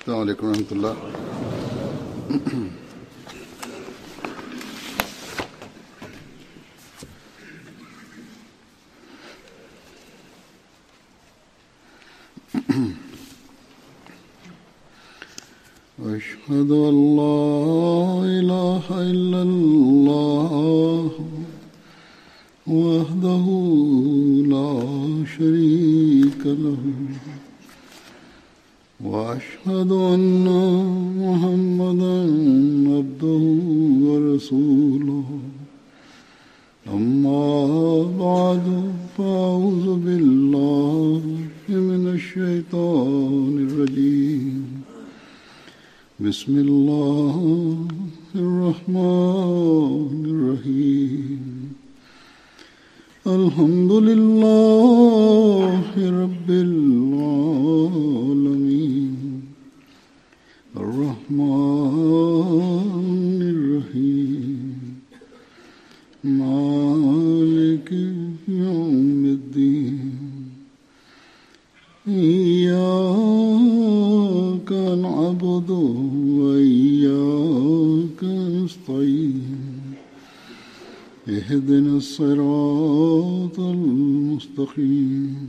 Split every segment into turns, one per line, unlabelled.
السلام عليكم ورحمة الله. أشهد أن لا إله إلا الله وحده لا شريك له وأشهد أن محمدا عبده ورسوله أما بعد فأعوذ بالله من الشيطان الرجيم بسم الله الرحمن الرحيم الحمد لله رب العالمين الرحمن الرحيم مالك يوم الدين إياك نعبد وإياك نستعين اهدنا الصراط المستقيم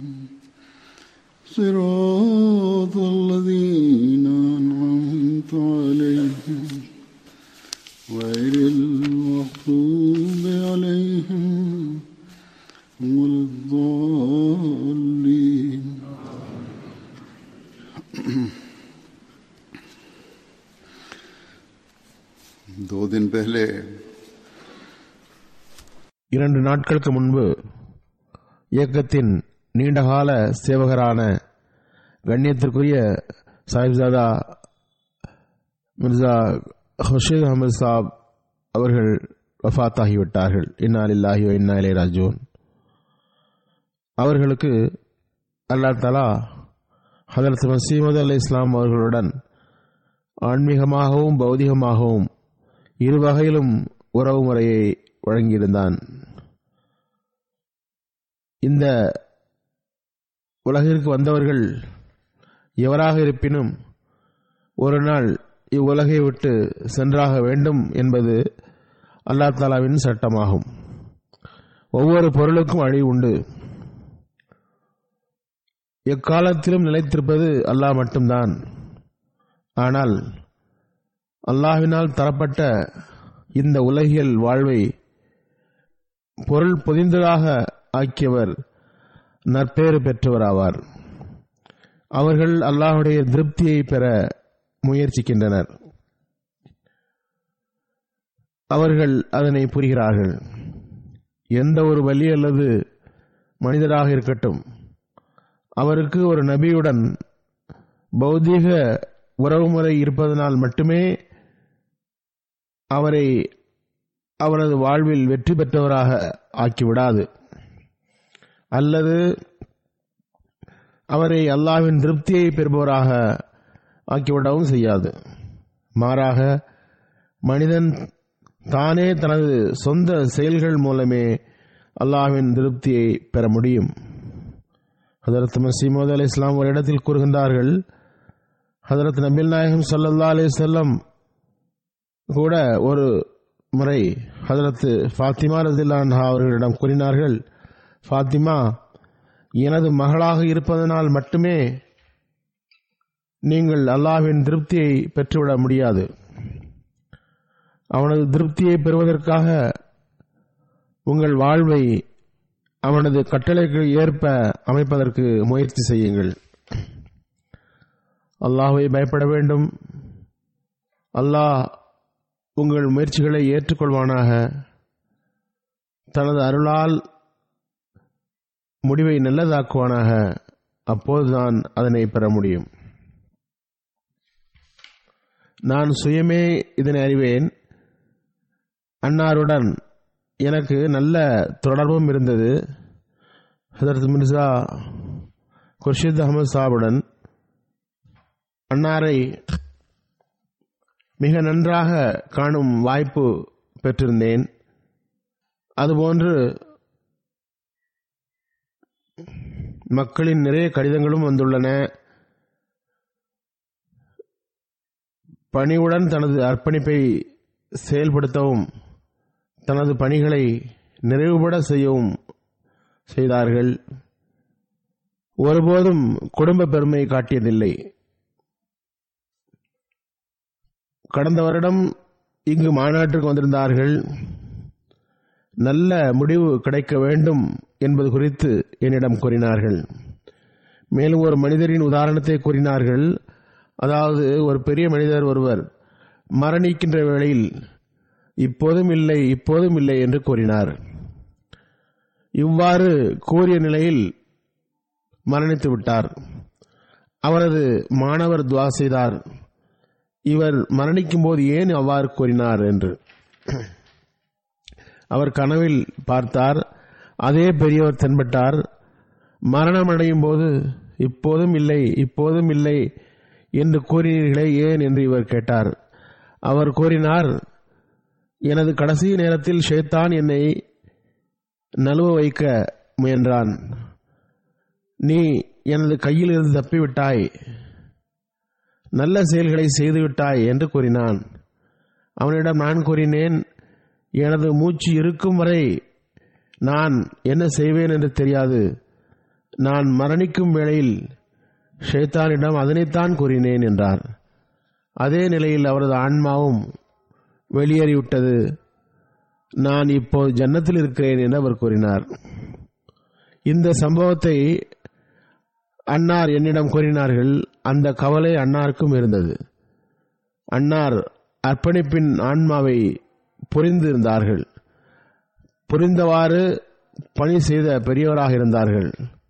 صراط الذين أنعمت عليهم غير المغضوب عليهم ولا الضالين. दो दिन पहले
2 நாட்களுக்கு முன்பு இயக்கத்தின் நீண்டகால சேவகரான கண்ணியத்திற்குரிய சாஹிப்ஜாதா மிர்சா ஹுர்ஷித் அஹமது சாப் அவர்கள் வஃபாத் ஆகிவிட்டார்கள். இன்னா லில்லாஹி வ இன்னா இலைஹி ராஜிஊன். அவர்களுக்கு அல்லாஹ் தஆலா ஹஜ்ரத் மஸீஹ் மவ்ஊத் அலைஹிஸ்ஸலாம் அவர்களுடன் ஆன்மீகமாகவும் பௌதிகமாகவும் இரு வகையிலும் உறவு முறையை வழங்கியிருந்தான். இந்த உலகிற்கு வந்தவர்கள் எவராக இருப்பினும் ஒரு நாள் இவ்வுலகை விட்டு சென்றாக வேண்டும் என்பது அல்லாஹ் தஆலாவின் சட்டமாகும். ஒவ்வொரு பொருளுக்கும் அழிவு உண்டு. எக்காலத்திலும் நிலைத்திருப்பது அல்லாஹ் மட்டும்தான். ஆனால் அல்லாஹ்வினால் தரப்பட்ட இந்த உலகியல் வாழ்வை பொருள் பொதிந்ததாக ஆக்கியவர் நற்பேறு பெற்றவராவார். அவர்கள் அல்லாஹ்வுடைய திருப்தியை பெற முயற்சிக்கின்றனர். அவர்கள் அதனை புரிகிறார்கள். எந்த ஒரு வலி அல்லது மனிதராக இருக்கட்டும், அவருக்கு ஒரு நபியுடன் பௌதீக உறவுமுறை இருப்பதனால் மட்டுமே அவரை அவரது வாழ்வில் வெற்றி பெற்றவராக ஆக்கிவிடாது, அல்லது அவரை அல்லாஹ்வின் திருப்தியை பெறுபவராக ஆக்கிவிடவும் செய்யாது. மாறாக மனிதன் தானே தனது சொந்த செயல்கள் மூலமே அல்லாஹ்வின் திருப்தியை பெற முடியும். ஹஜ்ரத் மஸீஹ் மவ்ஊத் அலைஹிஸ்ஸலாம் ஒரு இடத்தில் கூறுகின்றார்கள், ஹஜ்ரத் நபிகள் நாயகம் ஸல்லல்லாஹு அலைஹி வஸல்லம் கூட ஒரு முறை ஹஜ்ரத் ஃபாத்திமா ரலியல்லாஹு அன்ஹா அவர்களிடம் கூறினார்கள், ஃபாத்திமா, எனது மகளாக இருப்பதனால் மட்டுமே நீங்கள் அல்லாஹ்வின் திருப்தியை பெற்றுவிட முடியாது. அவனது திருப்தியை பெறுவதற்காக உங்கள் வாழ்வை அவனது கட்டளைக்கு ஏற்ப அமைப்பதற்கு முயற்சி செய்யுங்கள். அல்லாஹ்வை பயப்பட வேண்டும். அல்லாஹ் உங்கள் முயற்சிகளை ஏற்றுக்கொள்வானாக. தனது அருளால் முடிவை நல்லதாக்குவானாக. அப்போதுதான் அதனை பெற முடியும். நான் சுயமே இதனை அறிவேன். அன்னாருடன் எனக்கு நல்ல தொடர்பும் இருந்தது. ஹஜ்ரத் மிர்சா குர்ஷித் அஹமது சாபுடன் அன்னாரை மிக நன்றாக காணும் வாய்ப்பு பெற்றிருந்தேன். அதுபோன்று மக்களின் நிறைய கடிதங்களும் வந்துள்ளன. பணிவுடன் தனது அர்ப்பணிப்பை செயல்படுத்தவும் தனது பணிகளை நிறைவுபட செய்யவும் செய்தார்கள். ஒருபோதும் குடும்ப பெருமை காட்டியதில்லை. கடந்த வருடம் இங்கு மாநாட்டிற்கு வந்திருந்தார்கள். நல்ல முடிவு கிடைக்க வேண்டும் என்பது குறித்து என்னிடம் கூறினார்கள். மேலும் ஒரு மனிதரின் உதாரணத்தை கூறினார்கள். அதாவது, ஒரு பெரிய மனிதர் ஒருவர் மரணிக்கின்ற வேளையில் இப்போதும் இல்லை இப்போதும் இல்லை என்று கூறினார். இவ்வாறு கூறிய நிலையில் மரணித்து விட்டார். அவரது மாணவர் துவா செய்தார், இவர் மரணிக்கும் போது ஏன் அவ்வாறு கூறினார் என்று. அவர் கனவில் பார்த்தார். அதே பெரியவர் தென்பட்டார். மரணமடையும் போது இப்போதும் இல்லை இப்போதும் இல்லை என்று கூறினீர்களே ஏன் என்று இவர் கேட்டார். அவர் கூறினார், எனது கடைசி நேரத்தில் ஷைத்தான் என்னை நழுவ வைக்க முயன்றான். நீ எனது கையில் இருந்து தப்பிவிட்டாய், நல்ல செயல்களை செய்துவிட்டாய் என்று கூறினான். அவனிடம் நான் கூறினேன், எனது மூச்சு இருக்கும் வரை நான் என்ன செய்வேன் என்று தெரியாது. நான் மரணிக்கும் வேளையில் ஷைத்தானிடம் அதனைத்தான் கூறினேன் என்றார். அதே நிலையில் அவரது ஆன்மாவும் வெளியேறிவிட்டது. நான் இப்போது ஜன்னத்தில் இருக்கிறேன் என்று அவர் கூறினார். இந்த சம்பவத்தை அன்னார் என்னிடம் கூறினார்கள். அந்த கவலை அன்னாருக்கும் இருந்தது. அன்னார் அர்ப்பணிப்பின் ஆன்மாவை புரிந்திருந்தார்கள். புரிந்தவாறு பணி செய்த பெரியவராக இருந்தார்கள்.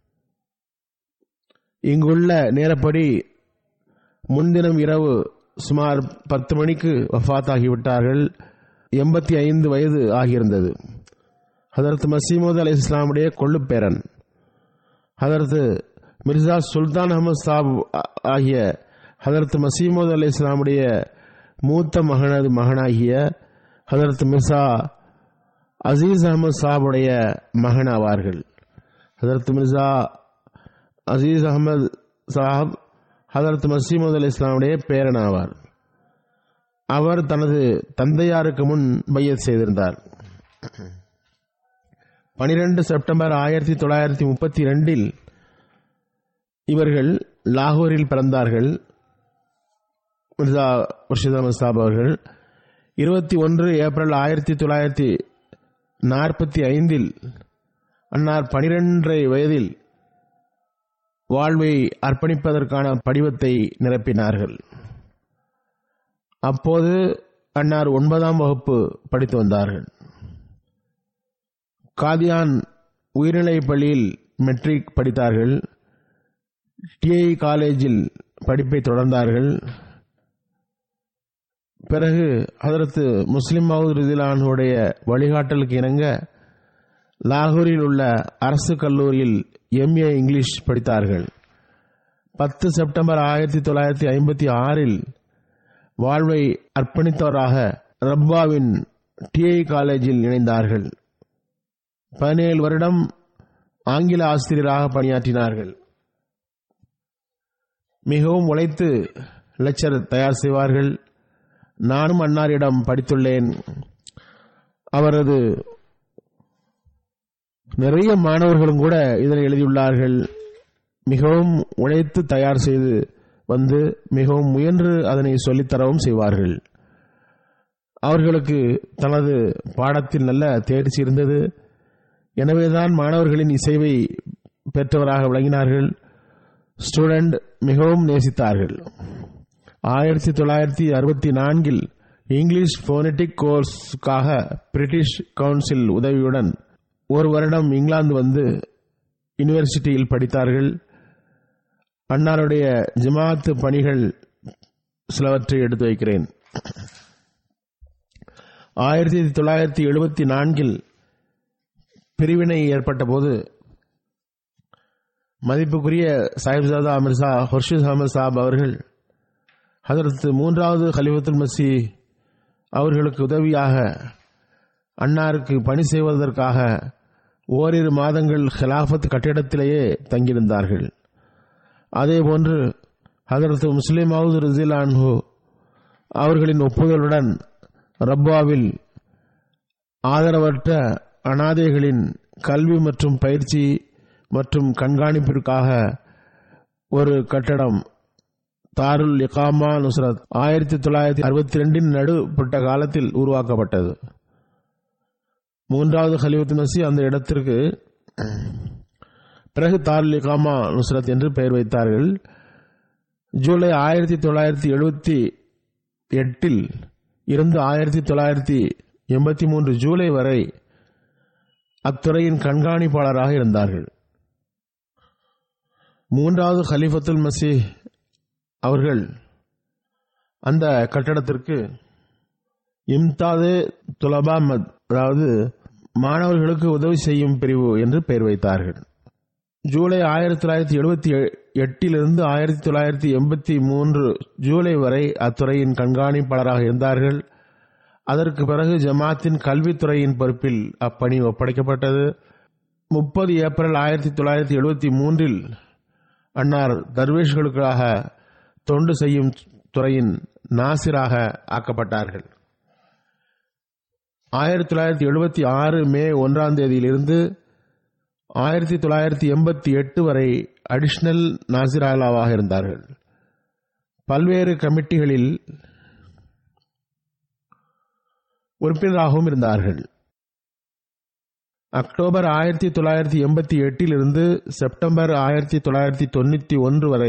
இங்குள்ள நேரப்படி முன்தினம் இரவு சுமார் 10 மணிக்கு வஃபாத் ஆகிவிட்டார்கள். 85 வயது ஆகியிருந்தது. ஹதரத் மசீமூத் அலைஹிஸ்ஸலாமுடைய கொள்ளுப்பேரன் ஹதரத் மிர்சா சுல்தான் அஹமது சாப் ஆகிய ஹதரத் மசீமூத் அலைஹிஸ்ஸலாமுடைய மூத்த மகனது மகனாகிய ஹதரத் மிர்சா அசீஸ் அஹமது சாபுடைய மகன் ஆவார்கள். ஹதரத் மிர்சா அசீஸ் அஹமது சாஹப் ஹதரத் மசீமூத் அலைஹிஸ்ஸலாமுடைய பேரன் ஆவார். அவர் தனது தந்தையாருக்கு முன் பையத் செய்திருந்தார். 12 செப்டம்பர் 1932 இவர்கள் லாகூரில் பிறந்தார்கள். மிர்சா முர்ஷித் அஹமது சாப் அவர்கள் 21 ஏப்ரல் 1945 அன்னார் 12 வயதில் வாழ்வை அர்ப்பணிப்பதற்கான படிவத்தை நிரப்பினார்கள். அப்போது அன்னார் 9ஆம் வகுப்பு படித்து வந்தார்கள். காதியான் உயர்நிலைப் பள்ளியில் மெட்ரிக் படித்தார்கள். டிஐ காலேஜில் படிப்பை தொடர்ந்தார்கள். பிறகு ஹதரத் முஸ்லிம் மவுத் ரலியல்லாஹுடைய வழிகாட்டலுக்கு இணங்க லாகூரில் உள்ள அரசு கல்லூரியில் MA இங்கிலீஷ் படித்தார்கள். 10 செப்டம்பர் 1956 வாழ்வை அர்ப்பணித்தவராக ரப்பாவின் டிஐ காலேஜில் இணைந்தார்கள். 17 வருடம் ஆங்கில ஆசிரியராக பணியாற்றினார்கள். மிகவும் உழைத்து லெக்சர் தயார் செய்வார்கள். நானும் அன்னாரிடம் படித்துள்ளேன். அவரது நிறைய மாணவர்களும் கூட இதனை எழுதியுள்ளார்கள். மிகவும் உழைத்து தயார் செய்து வந்து மிகவும் முயன்று அதனை சொல்லித்தரவும் செய்வார்கள். அவர்களுக்கு தனது பாடத்தில் நல்ல தேர்ச்சி இருந்தது. எனவேதான் மாணவர்களின் இசைவை பெற்றவராக விளங்கினார்கள். ஸ்டூடெண்ட் மிகவும் நேசித்தார்கள். 1964 இங்கிலீஷ் போனடிக் கோர்ஸுக்காக பிரிட்டிஷ் கவுன்சில் உதவியுடன் ஒரு வருடம் இங்கிலாந்து வந்து யூனிவர்சிட்டியில் படித்தார்கள். அன்னாருடைய ஜமாத் பணிகள் சிலவற்றை எடுத்து வைக்கிறேன். 1974 பிரிவினை ஏற்பட்ட போது மதிப்புக்குரிய சாஹிப்ஜாதா மிர்சா ஹுர்ஷித் அஹமது சாப் அவர்கள் ஹதரத் 3வது கலிஃபத்துல் மஸீஹ் அவர்களுக்கு உதவியாக அன்னாருக்கு பணி செய்வதற்காக ஓரிரு மாதங்கள் ஹிலாஃபத் கட்டிடத்திலேயே தங்கியிருந்தார்கள். அதேபோன்று ஹதரத் முஸ்லிம் மவுத் ரலியல்லாஹு அவர்களின் ஒப்புதலுடன் ரப்பாவில் ஆதரவற்ற அனாதைகளின் கல்வி மற்றும் பயிற்சி மற்றும் கண்காணிப்பிற்காக ஒரு கட்டடம் தாருல் இகாமா நுஸ்ரத் 1962 நடுப்பட்ட காலத்தில் உருவாக்கப்பட்டது. மூன்றாவது கலீஃபத்துல் மஸீஹ் அந்த இடத்திற்கு பிறகு தாருல் இகாமா நுஸ்ரத் என்று பெயர் வைத்தார்கள். ஜூலை 1978 இருந்து 1983 ஜூலை வரை அத்துறையின் கண்காணிப்பாளராக இருந்தார்கள். மூன்றாவது கலீஃபத்துல் மஸீஹ் அவர்கள் அந்த கட்டடத்திற்கு இம்தாது துலபா அதாவது மாணவர்களுக்கு உதவி செய்யும் பிரிவு என்று பெயர் வைத்தார்கள். ஜூலை 1978 இருந்து 1983 ஜூலை வரை அத்துறையின் கண்காணிப்பாளராக இருந்தார்கள். அதற்கு பிறகு ஜமாத்தின் கல்வித்துறையின் பொறுப்பில் அப்பணி ஒப்படைக்கப்பட்டது. 30 ஏப்ரல் 1973 அன்னார் தர்வேஷ்களுக்காக தொண்டு செய்யும் துறையின் நாசிராக ஆக்கப்பட்டார்கள். 1976 மே 1ஆம் தேதியிலிருந்து 1988 வரை அடிஷனல் நாசிராலாவாக இருந்தார்கள். பல்வேறு கமிட்டிகளில் உறுப்பினராகவும் இருந்தார்கள். அக்டோபர் 1988 இருந்து செப்டம்பர் 1991 வரை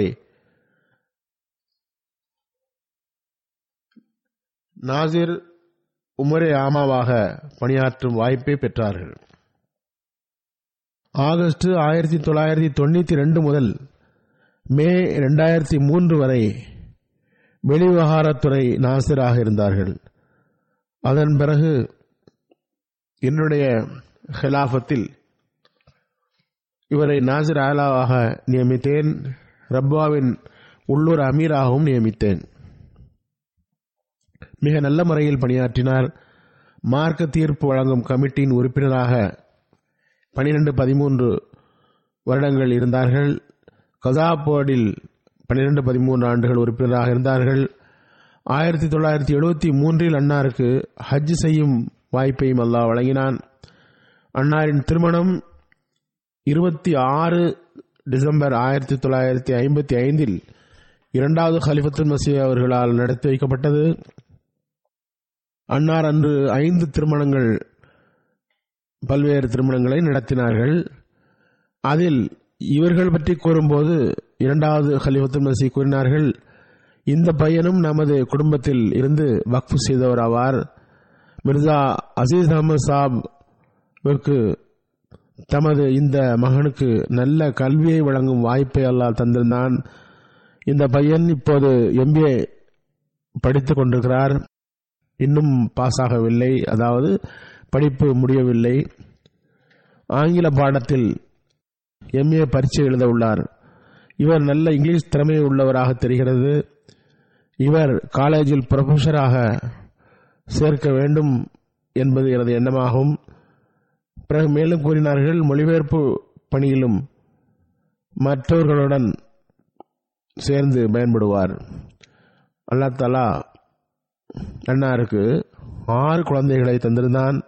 நாசிர் உமரே ஆமாவாக பணியாற்றும் வாய்ப்பை பெற்றார்கள். ஆகஸ்ட் 1992 முதல் மே 2003 வரை வெளிவிவகாரத்துறை நாசிராக இருந்தார்கள். அதன் பிறகு என்னுடைய ஹிலாஃபத்தில் இவரை நாசிர் ஆலாவாக நியமித்தேன். ரப்பாவின் உள்ளூர் அமீராகவும் நியமித்தேன். மிக நல்ல முறையில் பணியாற்றினார். மார்க்க தீர்ப்பு வழங்கும் கமிட்டியின் உறுப்பினராக 12-13 வருடங்கள் இருந்தார்கள். கஸா போர்டில் 12-13 ஆண்டுகள் உறுப்பினராக இருந்தார்கள். 1973 அன்னாருக்கு ஹஜ் செய்யும் வாய்ப்பையும் அல்லாஹ் வழங்கினான். அன்னாரின் திருமணம் 26 டிசம்பர் 1955 இரண்டாவது கலீஃபத்துல் மஸீஹ் அவர்களால் நடத்தி வைக்கப்பட்டது. அன்னார் அன்று 5 திருமணங்கள் பல்வேறு திருமணங்களை நடத்தினார்கள். அதில் இவர்கள் பற்றி கூறும்போது இரண்டாவது கலீஃபத்துல் மஸீஹ் கூறினார்கள், இந்த பையனும் நமது குடும்பத்தில் இருந்து வக்ஃப் செய்தவர் ஆவார். மிர்சா அசீஸ் அஹமது சாப்விற்கு தமது இந்த மகனுக்கு நல்ல கல்வியை வழங்கும் வாய்ப்பை அல்லாஹ் தந்திருந்தான். இந்த பையன் இப்போது MBA படித்துக் கொண்டிருக்கிறார். இன்னும் பாஸ் ஆகவில்லை, அதாவது படிப்பு முடியவில்லை. ஆங்கில பாடத்தில் MA பரீட்சை எழுத உள்ளார். இவர் நல்ல இங்கிலீஷ் திறமை உள்ளவராக தெரிகிறது. இவர் காலேஜில் ப்ரொஃபஸராக சேர்க்க வேண்டும் என்பது எனது எண்ணமாகும். பிறகு மேலும் கூறினார்கள், மொழிபெயர்ப்பு பணியிலும் மற்றவர்களுடன் சேர்ந்து பயன்படுவார். அல்லாஹ் தஆலா அன்னாருக்கு 6 குழந்தைகளை தந்திருந்தான்.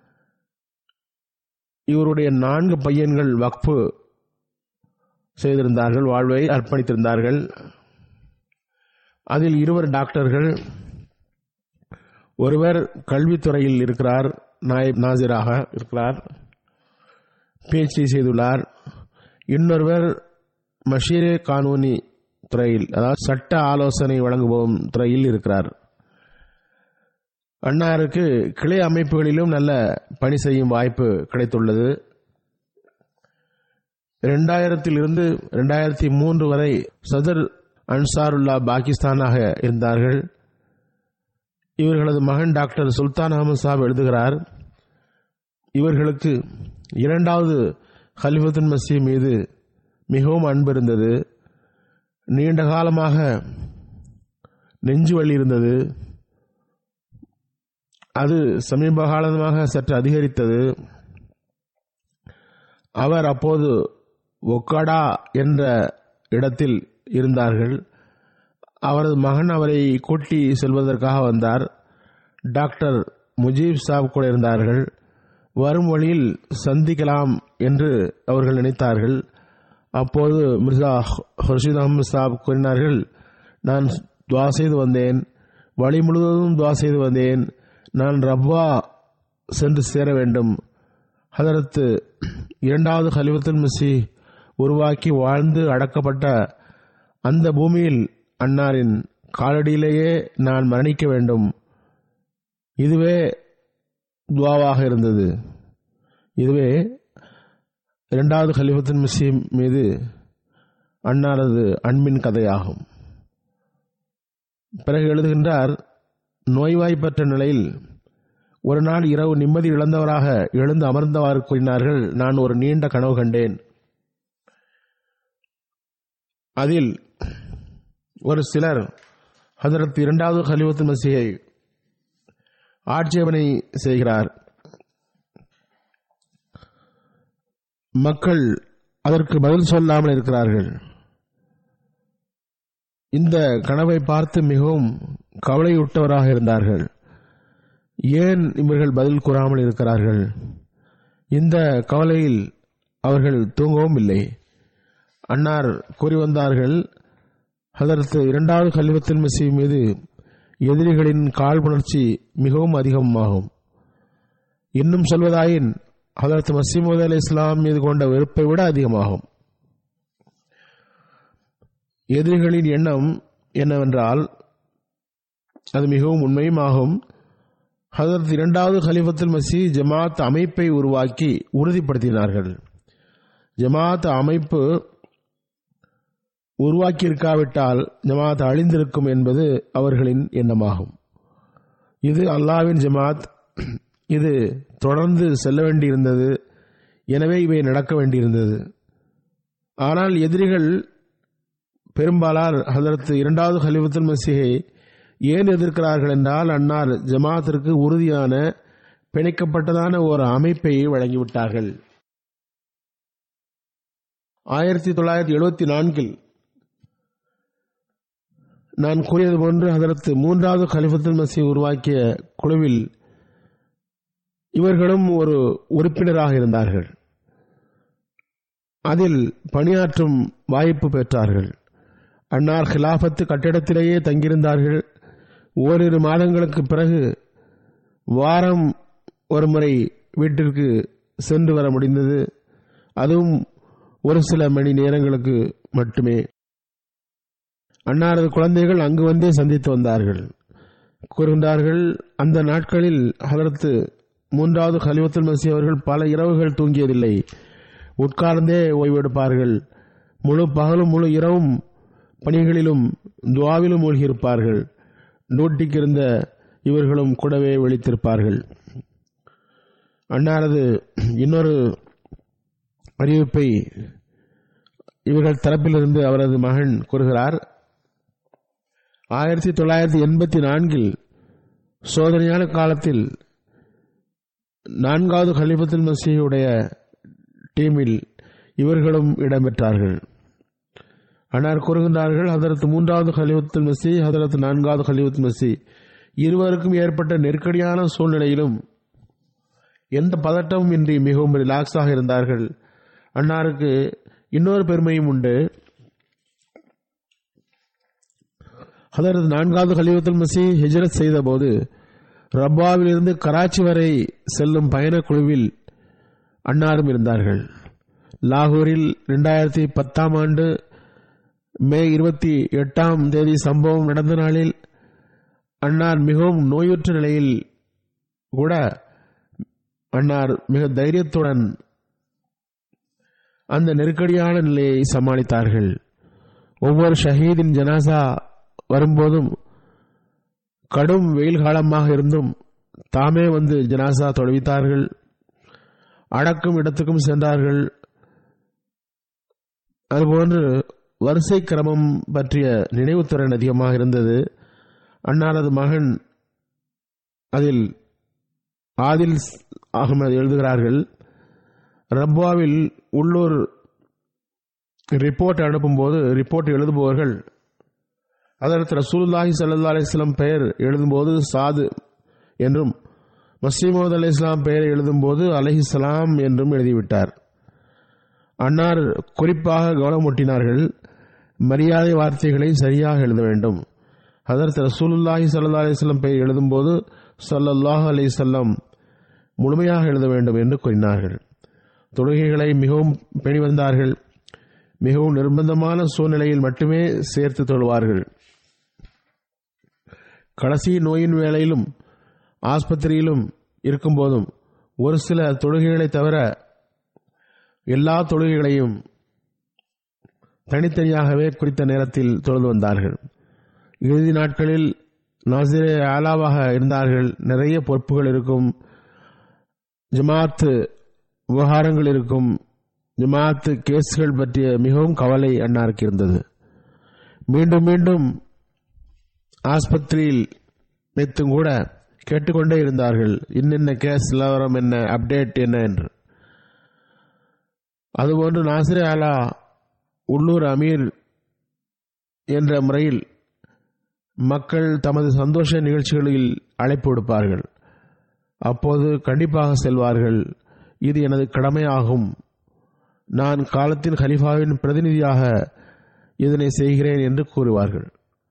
இவருடைய 4 பையன்கள் வக்ஃப் செய்திருந்தார்கள், வாழ்வை அர்ப்பணித்திருந்தார்கள். அதில் 2 டாக்டர்கள், ஒருவர் கல்வித்துறையில் இருக்கிறார், நாயிப் நாசிராக இருக்கிறார், PhD செய்துள்ளார். இன்னொருவர் மஷீரே கானூனி துறையில், அதாவது சட்ட ஆலோசனை வழங்குவோம் துறையில் இருக்கிறார். அன்னாருக்கு கிளை அமைப்புகளிலும் நல்ல பணி செய்யும் வாய்ப்பு கிடைத்துள்ளது. 2000 இருந்து 2003 வரை சதர் அன்சாருல்லா பாகிஸ்தானாக இருந்தார்கள். இவர்களது மகன் டாக்டர் சுல்தான் அகமது சாப் எழுதுகிறார், இவர்களுக்கு இரண்டாவது கலீஃபத்துல் மஸீஹ் மீது மிகவும் அன்பு இருந்தது. நீண்ட காலமாக நெஞ்சு வலி இருந்தது. அது சமீப காலமாக சற்று அதிகரித்தது. அவர் அப்போது ஒக்காடா என்ற இடத்தில் இருந்தார்கள். அவரது மகன் அவரை கூட்டி செல்வதற்காக வந்தார். டாக்டர் முஜீப் சாப் கூட இருந்தார்கள். வரும் வழியில் சந்திக்கலாம் என்று அவர்கள் நினைத்தார்கள். அப்போது மிர்சா ஹுர்ஷித் அஹமது சாப் கூறினார்கள், நான் துவா செய்து வந்தேன், வழி முழுவதும் துவா செய்து வந்தேன், நான் ரப்பா சென்று சேர வேண்டும். ஹதரத் இரண்டாவது கலிஃபத்துல் மஸீஹ் உருவாக்கி வாழ்ந்து அடக்கப்பட்ட அந்த பூமியில் அன்னாரின் காலடியிலேயே நான் மரணிக்க வேண்டும். இதுவே துவாவாக இருந்தது. இதுவே இரண்டாவது கலிஃபத்துல் மஸீஹ் மீது அன்னாரது அன்பின் கதையாகும். பிறகு எழுதுகின்றார், நோய்வாய்ப்பற்ற நிலையில் ஒரு நாள் இரவு நிம்மதி இழந்தவராக எழுந்து அமர்ந்தவாறு கூறினார்கள், நான் ஒரு நீண்ட கனவு கண்டேன். அதில் ஒரு சிலர் ஹதரத் இரண்டாவது கலிஃபத்துல் மஸீஹை ஆட்சேபனை செய்கிறார். மக்கள் அதற்கு பதில் சொல்லாமல் இருக்கிறார்கள். இந்த கனவை பார்த்து மிகவும் கவலையுற்றவராக இருந்தார்கள். ஏன் இவர்கள் பதில் கூறாமல் இருக்கிறார்கள்? இந்த கவலையில் அவர்கள் தூங்கவும் இல்லை. அன்னார் கூறி வந்தார்கள், ஹதரத் இரண்டாவது கலிஃபத்துல் மஸீஹ் மீது எதிரிகளின் காழ்ப்புணர்ச்சி மிகவும் அதிகமாகும். இன்னும் சொல்வதாயின் ஹதரத் மஸீஹ் மவ்ஊத் அலைஹிஸ்ஸலாம் மீது கொண்ட வெறுப்பை விட அதிகமாகும். எதிரிகளின் எண்ணம் என்னவென்றால் அது மிகவும் உண்மையும் ஆகும். ஹதரத் இரண்டாவது கலிஃபத்துல் மஸீஹ் ஜமாத் அமைப்பை உருவாக்கி உறுதிப்படுத்தினார்கள். ஜமாத் அமைப்பு உருவாக்கியிருக்காவிட்டால் ஜமாத் அழிந்திருக்கும் என்பது அவர்களின் எண்ணமாகும். இது அல்லாஹ்வின் ஜமாத், இது தொடர்ந்து செல்ல வேண்டியிருந்தது, எனவே இவை நடக்க வேண்டியிருந்தது. ஆனால் எதிரிகள் பெரும்பாலார் ஹதரத் இரண்டாவது கலிஃபத்துல் மஸீஹை ஏன் எதிர்க்கிறார்கள் என்றால், அன்னார் ஜமாத்திற்கு உறுதியான பிணைக்கப்பட்டதான ஒரு அமைப்பை வழங்கிவிட்டார்கள். 1974 நான் கூறியது போன்று ஹதரத் மூன்றாவது கலிஃபத்துல் மஸீஹ் உருவாக்கிய குழுவில் இவர்களும் ஒரு உறுப்பினராக இருந்தார்கள். அதில் பணியாற்றும் வாய்ப்பு பெற்றார்கள். அன்னார் ஹிலாஃபத்து கட்டிடத்திலேயே தங்கியிருந்தார்கள். ஓரிரு மாதங்களுக்கு பிறகு வாரம் ஒரு முறை வீட்டிற்கு சென்று வர முடிந்தது. அதுவும் ஒரு சில மணி நேரங்களுக்கு மட்டுமே. அன்னாரது குழந்தைகள் அங்கு வந்தே சந்தித்து வந்தார்கள். கூறுகின்றார்கள், அந்த நாட்களில் ஹதரத் மூன்றாவது கலிஃபத்துல் மஸீஹ் அவர்கள் பல இரவுகள் தூங்கியதில்லை. உட்கார்ந்தே ஓய்வெடுப்பார்கள். முழு பகலும் முழு இரவும் பணிகளிலும் துவாவிலும் மூழ்கியிருப்பார்கள். டியூட்டிக்கு இருந்த இவர்களும் கூடவே விழித்திருப்பார்கள். அன்னாரது இன்னொரு அறிவிப்பை இவர்கள் தரப்பிலிருந்து அவரது மகன் கூறுகிறார். 1984 சோதனையான காலத்தில் 4வது கலிஃபத்துல் மஸீஹுடைய டீமில் இவர்களும் இடம்பெற்றார்கள். அன்னார் கூறுகின்றார்கள், ஹதரத் 3வது கலிஃபத்துல் மஸீஹ், ஹதரத் 4வது கலிஃபத்துல் மஸீஹ் இருவருக்கும் ஏற்பட்ட நெருக்கடியான சூழ்நிலையிலும் எந்த பதட்டமும் இன்றி மிகவும் ரிலாக்ஸாக இருந்தார்கள். அன்னாருக்கு இன்னொரு பெருமையும் உண்டு. ஹதரத் 4வது கலிஃபத்துல் மஸீஹ் ஹிஜ்ரத் செய்த போது ரப்பாவிலிருந்து கராச்சி வரை செல்லும் பயண குழுவில் அன்னாரும் இருந்தார்கள். லாகூரில் 2010 ஆண்டு மே 28 சம்பவம் நடந்த நாளில் அன்னார் மிகவும் நோயுற்ற நிலையில் கூட அன்னார் மிக தைரியத்துடன் அந்த நெருக்கடியான நிலையை சமாளித்தார்கள். ஒவ்வொரு ஷஹீதின் ஜனாசா வரும்போதும் கடும் வெயில் காலமாக இருந்தும் தாமே வந்து ஜனாசா தொழுவித்தார்கள். அடக்கும் இடத்துக்கும் சென்றார்கள். அதுபோன்று வரிசை கிரமம் பற்றிய நினைவுத்திறன் அதிகமாக இருந்தது. அன்னாரது மகன் அதில் ஆதில் அகமது எழுதுகிறார்கள், ரப்பாவில் உள்ளூர் ரிப்போர்ட் அனுப்பும்போது ரிப்போர்ட் எழுதுபவர்கள் அதற்கு ரசூலுல்லாஹி ஸல்லல்லாஹு அலைஹி வஸல்லம் பெயர் எழுதும்போது சாது என்றும் மஸீஹ் மவ்ஊத் அலைஹிஸ்ஸலாம் பெயர் எழுதும்போது அலைஹிஸ்ஸலாம் என்றும் எழுதிவிட்டார். அன்னார் குறிப்பாக கவனமூட்டினார்கள், மரியாதை வார்த்தைகளை சரியாக எழுத வேண்டும். ஹதரத் ரசூலுல்லாஹி ஸல்லல்லாஹு அலைஹி வஸல்லம் பெயர் எழுதும்போது ஸல்லல்லாஹு அலைஹி வஸல்லம் முழுமையாக எழுத வேண்டும் என்று கூறினார்கள். தொழுகைகளை மிகவும் பேணி வந்தார்கள். மிகவும் நிர்பந்தமான சூழ்நிலையில் மட்டுமே சேர்த்து தொழுவார்கள். கடைசி நோயின் வேளையிலும் ஆஸ்பத்திரியிலும் இருக்கும்போதும் ஒரு சில தொழுகைகளை தவிர எல்லா தொழுகைகளையும் தனித்தனியாகவே குறித்த நேரத்தில் தொழுது வந்தார்கள். இறுதி நாட்களில் நாசிரே ஆலாவாக இருந்தார்கள். நிறைய பொறுப்புகள் இருக்கும், ஜமாத்து விவகாரங்கள் இருக்கும், ஜமாத்து கேஸ்கள் பற்றிய மிகவும் கவலை அன்னாருக்கு இருந்தது. மீண்டும் மீண்டும் ஆஸ்பத்திரியில் வைத்தும் கூட கேட்டுக்கொண்டே இருந்தார்கள், இன்னென்ன கேஸ் நிலவரம் என்ன, அப்டேட் என்ன என்று. அதுபோன்று நாசிரே ஆலா உள்ளூர் அமீர் என்ற முறையில் மக்கள் தமது சந்தோஷ நிகழ்ச்சிகளில் அழைப்பு விடுப்பார்கள். அப்போது கண்டிப்பாக செல்வார்கள். இது எனது கடமையாகும், நான் காலத்தின் கலீஃபாவின் பிரதிநிதியாக இதனை செய்கிறேன் என்று கூறுவார்கள்.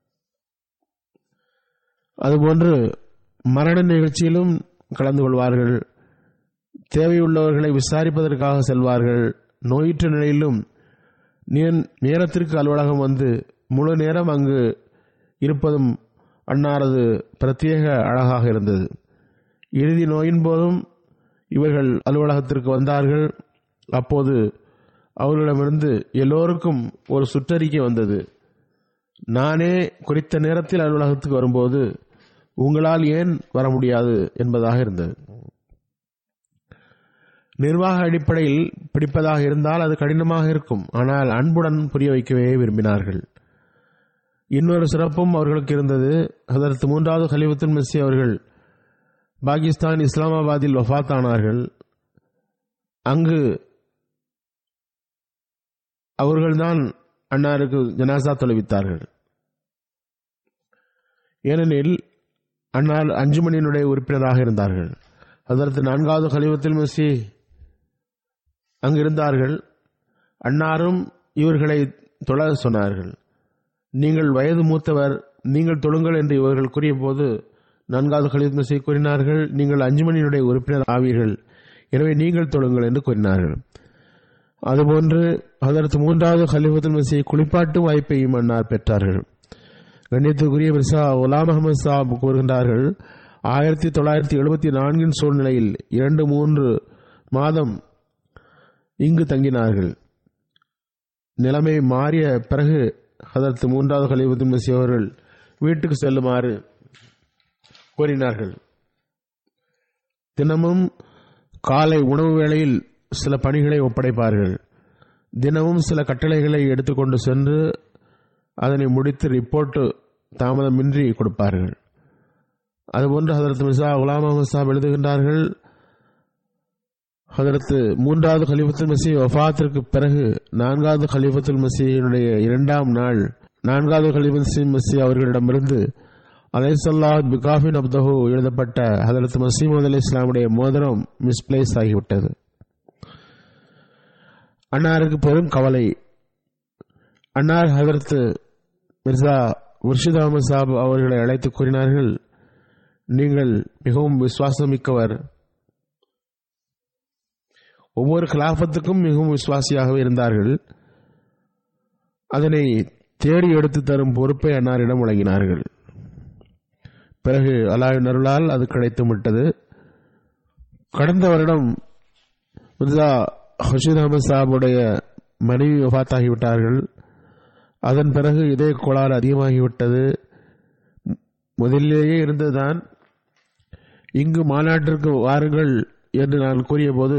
அதுபோன்று மரண நிகழ்ச்சியிலும் கலந்து கொள்வார்கள். தேவையுள்ளவர்களை விசாரிப்பதற்காக செல்வார்கள். நோயுற்ற நிலையிலும் நேரத்திற்கு அலுவலகம் வந்து முழு நேரம் அங்கு இருப்பதும் அன்னாரது பிரத்யேக அழகாக இருந்தது. இறுதி நோயின் போதும் இவர்கள் அலுவலகத்திற்கு வந்தார்கள். அப்போது அவர்களிடமிருந்து எல்லோருக்கும் ஒரு சுற்றறிக்கை வந்தது. நானே குறித்த நேரத்தில் அலுவலகத்துக்கு வரும்போது உங்களால் ஏன் வர முடியாது என்பதாக இருந்தது. நிர்வாக அடிப்படையில் பிடிப்பதாக இருந்தால் அது கடினமாக இருக்கும். ஆனால் அன்புடன் புரிய வைக்கவே விரும்பினார்கள். இன்னொரு சிறப்பும் அவர்களுக்கு இருந்தது. அதற்கு 3வது கலீஃபத்துல் மஸீஹ் அவர்கள் பாகிஸ்தான் இஸ்லாமாபாத்தில் வஃபாத் ஆனார்கள். அங்கு அவர்கள்தான் அன்னாருக்கு ஜனாசா தொழுவித்தார்கள். ஏனெனில் அன்னார் அஞ்சுமணியினுடைய உறுப்பினராக இருந்தார்கள். அதற்கு 4வது கலீஃபத்துல் மஸீஹ் அங்கு இருந்தார்கள். அன்னாரும் இவர்களை தொழ சொன்னார்கள். நீங்கள் வயது மூத்தவர், நீங்கள் தொழுங்கள் என்று இவர்கள் கூறிய போது 4வது கலீஃபத்துல் மஸீஹ் கூறினார்கள், நீங்கள் அஞ்சுமணியினுடைய உறுப்பினர் ஆவீர்கள், எனவே நீங்கள் தொழுங்கள் என்று கூறினார்கள். அதுபோன்று அதற்கு 3வது கலீஃபத்துல் மஸீஹ் குளிப்பாட்டும் வாய்ப்பையும் அன்னார் பெற்றார்கள். கண்ணியத்துக்குரிய மிர்சா குலாம் அஹமது சாப் கூறுகின்றார்கள், 1974 சூழ்நிலையில் 2-3 மாதம் இங்கு தங்கினார்கள். நிலைமை மாறிய பிறகு ஹதரத் 3வது கலீஃபத்துல் மஸீஹ் அவர்கள் வீட்டுக்கு செல்லுமாறு கோரினார்கள். தினமும் காலை உணவு வேளையில் சில பணிகளை ஒப்படைப்பார்கள். தினமும் சில கட்டளைகளை எடுத்துக்கொண்டு சென்று அதனை முடித்து ரிப்போர்ட் தாமதமின்றி கொடுப்பார்கள். அதுபோன்று ஹதரத் மிர்சா குலாம் அஹமது சாப் எழுதுகின்றார்கள், ஹதரத் 3வது கலீஃபத்துல் மஸீஹ் வஃபாத்திற்கு பிறகு 4வது கலீஃபத்துல் மஸீஹினுடைய 2ஆம் நாள் 4வது கலீஃபத்துல் மஸீஹ் அவர்களிடமிருந்து அலைஹிஸ்ஸலாஹு பிகாஃபின் அப்தஹு எழுதப்பட்ட ஹதரத் மஸீஹ் மவ்ஊத் அலைஹிஸ்ஸலாமுடைய மோதிரம் மிஸ்பிளேஸ் ஆகிவிட்டது. அன்னாருக்கு பெரும் கவலை. அன்னார் ஹதரத் மிர்சா முர்ஷித் அஹமது சாப் அவர்களை அழைத்து கூறினார்கள், நீங்கள் மிகவும் விசுவாசமிக்கவர், ஒவ்வொரு கிலாஃபத்துக்கும் மிகவும் விசுவாசியாகவே இருந்தார்கள். அதனை தேடி எடுத்து தரும் பொறுப்பை அன்னாரிடம் வழங்கினார்கள். பிறகு அல்லாஹ்வின் அருளால் அது கிடைத்து விட்டது. கடந்த வருடம் மிர்சா முர்ஷித் அஹமது சாபுடைய மனைவி வஃபாத்தாகிவிட்டார்கள். அதன் பிறகு இதய கோளாறு அதிகமாகிவிட்டது. முதலிலேயே இருந்ததுதான். இங்கு மாநாட்டிற்கு வாருங்கள் என்று நான் கூறிய போது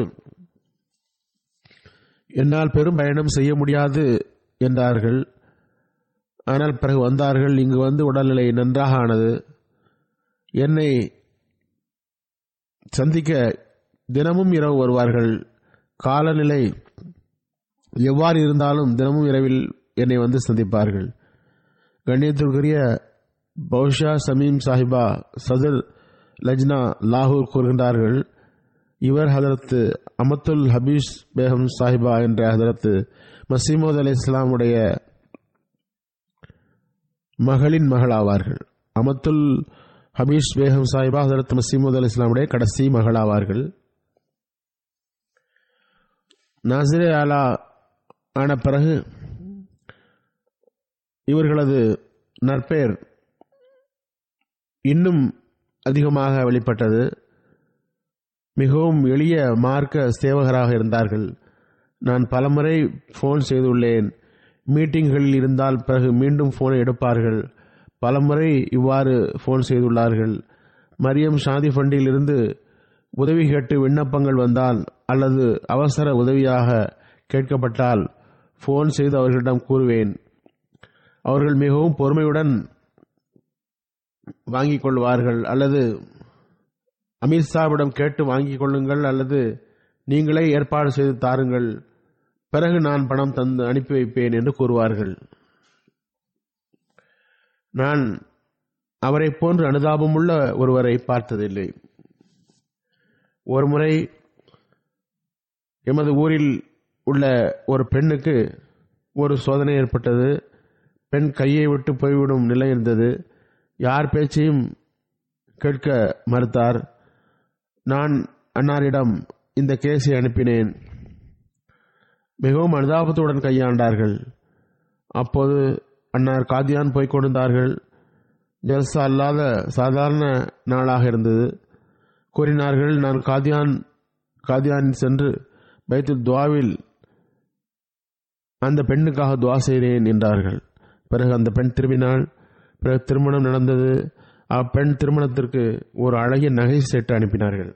என்னால் பெரும் பயணம் செய்ய முடியாது என்றார்கள். ஆனால் பிறகு வந்தார்கள். இங்கு வந்து உடல்நிலை நன்றாக ஆனது. என்னை சந்திக்க தினமும் இரவு வருவார்கள். காலநிலை எவ்வாறு இருந்தாலும் தினமும் இரவில் என்னை வந்து சந்திப்பார்கள். கண்ணியத்திற்குரிய பௌஷா சமீம் சாஹிபா சதர் லஜ்னா லாகூர் கூறுகின்றார்கள், இவர் ஹதரத் அமத்துல் ஹபீஸ் பேகம் சாஹிபா என்ற ஹதரத் மசீமோத் அலி இஸ்லாமுடைய மகளின் மகள் ஆவார்கள். அமத்துல் ஹபீஸ் பேகம் சாஹிபா ஹதரத் மசீமோத் அலி இஸ்லாமுடைய கடைசி மகள் ஆவார்கள். நாசிரே ஆலா ஆன பிறகு இவர்களது நற்பெயர் இன்னும் அதிகமாக வெளிப்பட்டது. மிகவும் எளிய மார்க்க சேவகராக இருந்தார்கள். நான் பலமுறை போன் செய்துள்ளேன். மீட்டிங்களில் இருந்தால் பிறகு மீண்டும் போனை எடுப்பார்கள். பலமுறை இவ்வாறு போன் செய்துள்ளார்கள். மரியம் ஷாதி ஃபண்டில் இருந்து உதவி கேட்டு விண்ணப்பங்கள் வந்தால் அல்லது அவசர உதவியாக கேட்கப்பட்டால் போன் செய்து அவர்களிடம் கூறுவேன். அவர்கள் மிகவும் பொறுமையுடன் வாங்கிக் கொள்வார்கள். அல்லது அமீர் சாஹிபிடம் கேட்டு வாங்கிக் கொள்ளுங்கள் அல்லது நீங்களே ஏற்பாடு செய்து தாருங்கள், பிறகு நான் பணம் தந்து அனுப்பி வைப்பேன் என்று கூறுவார்கள். நான் அவரை போன்று அனுதாபமுள்ள ஒருவரை பார்த்ததில்லை. ஒருமுறை எமது ஊரில் உள்ள ஒரு பெண்ணுக்கு ஒரு சோதனை ஏற்பட்டது. பெண் கையை விட்டு போய்விடும் நிலை இருந்தது. யார் பேச்சையும் கேட்க மறுத்தார். நான் அன்னாரிடம் இந்த கேஸை அனுப்பினேன். மிகவும் அனுதாபத்துடன் கையாண்டார்கள். அப்போது அன்னார் காதியான் போய்க் கொண்டிருந்தார்கள். ஜல்சா அல்லாத சாதாரண நாளாக இருந்தது. கூறினார்கள், நான் காதியான் சென்று பைத்துல் துவாவில் அந்த பெண்ணுக்காக துவா செய்கிறேன் என்றார்கள். பிறகு அந்த பெண் திரும்பினாள். பிறகு திருமணம் நடந்தது. அப்பெண் திருமணத்திற்கு ஒரு அழகிய நகை செட்டு அனுப்பினார்கள்.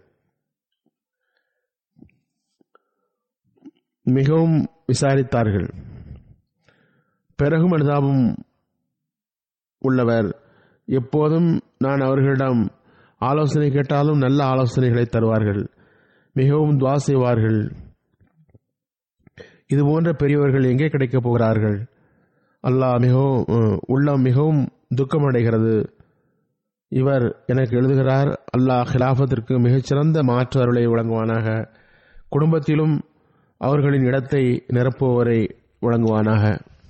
மிகவும் விசாரித்தார்கள். பிறகும் அனுதாபம் உள்ளவர். எப்போதும் நான் அவர்களிடம் ஆலோசனை கேட்டாலும் நல்ல ஆலோசனைகளை தருவார்கள். மிகவும் துவா செய்வார்கள். இதுபோன்ற பெரியவர்கள் எங்கே கிடைக்கப் போகிறார்கள்? உள்ளம் மிகவும் துக்கமடைகிறது. இவர் எனக்கு எழுதுகிறார், அல்லாஹ் ஹிலாஃபத்திற்கு மிகச்சிறந்த மாற்று அருளை வழங்குவானாக. குடும்பத்திலும் அவர்களின் இடத்தை நிரப்புவரை வழங்குவானாக.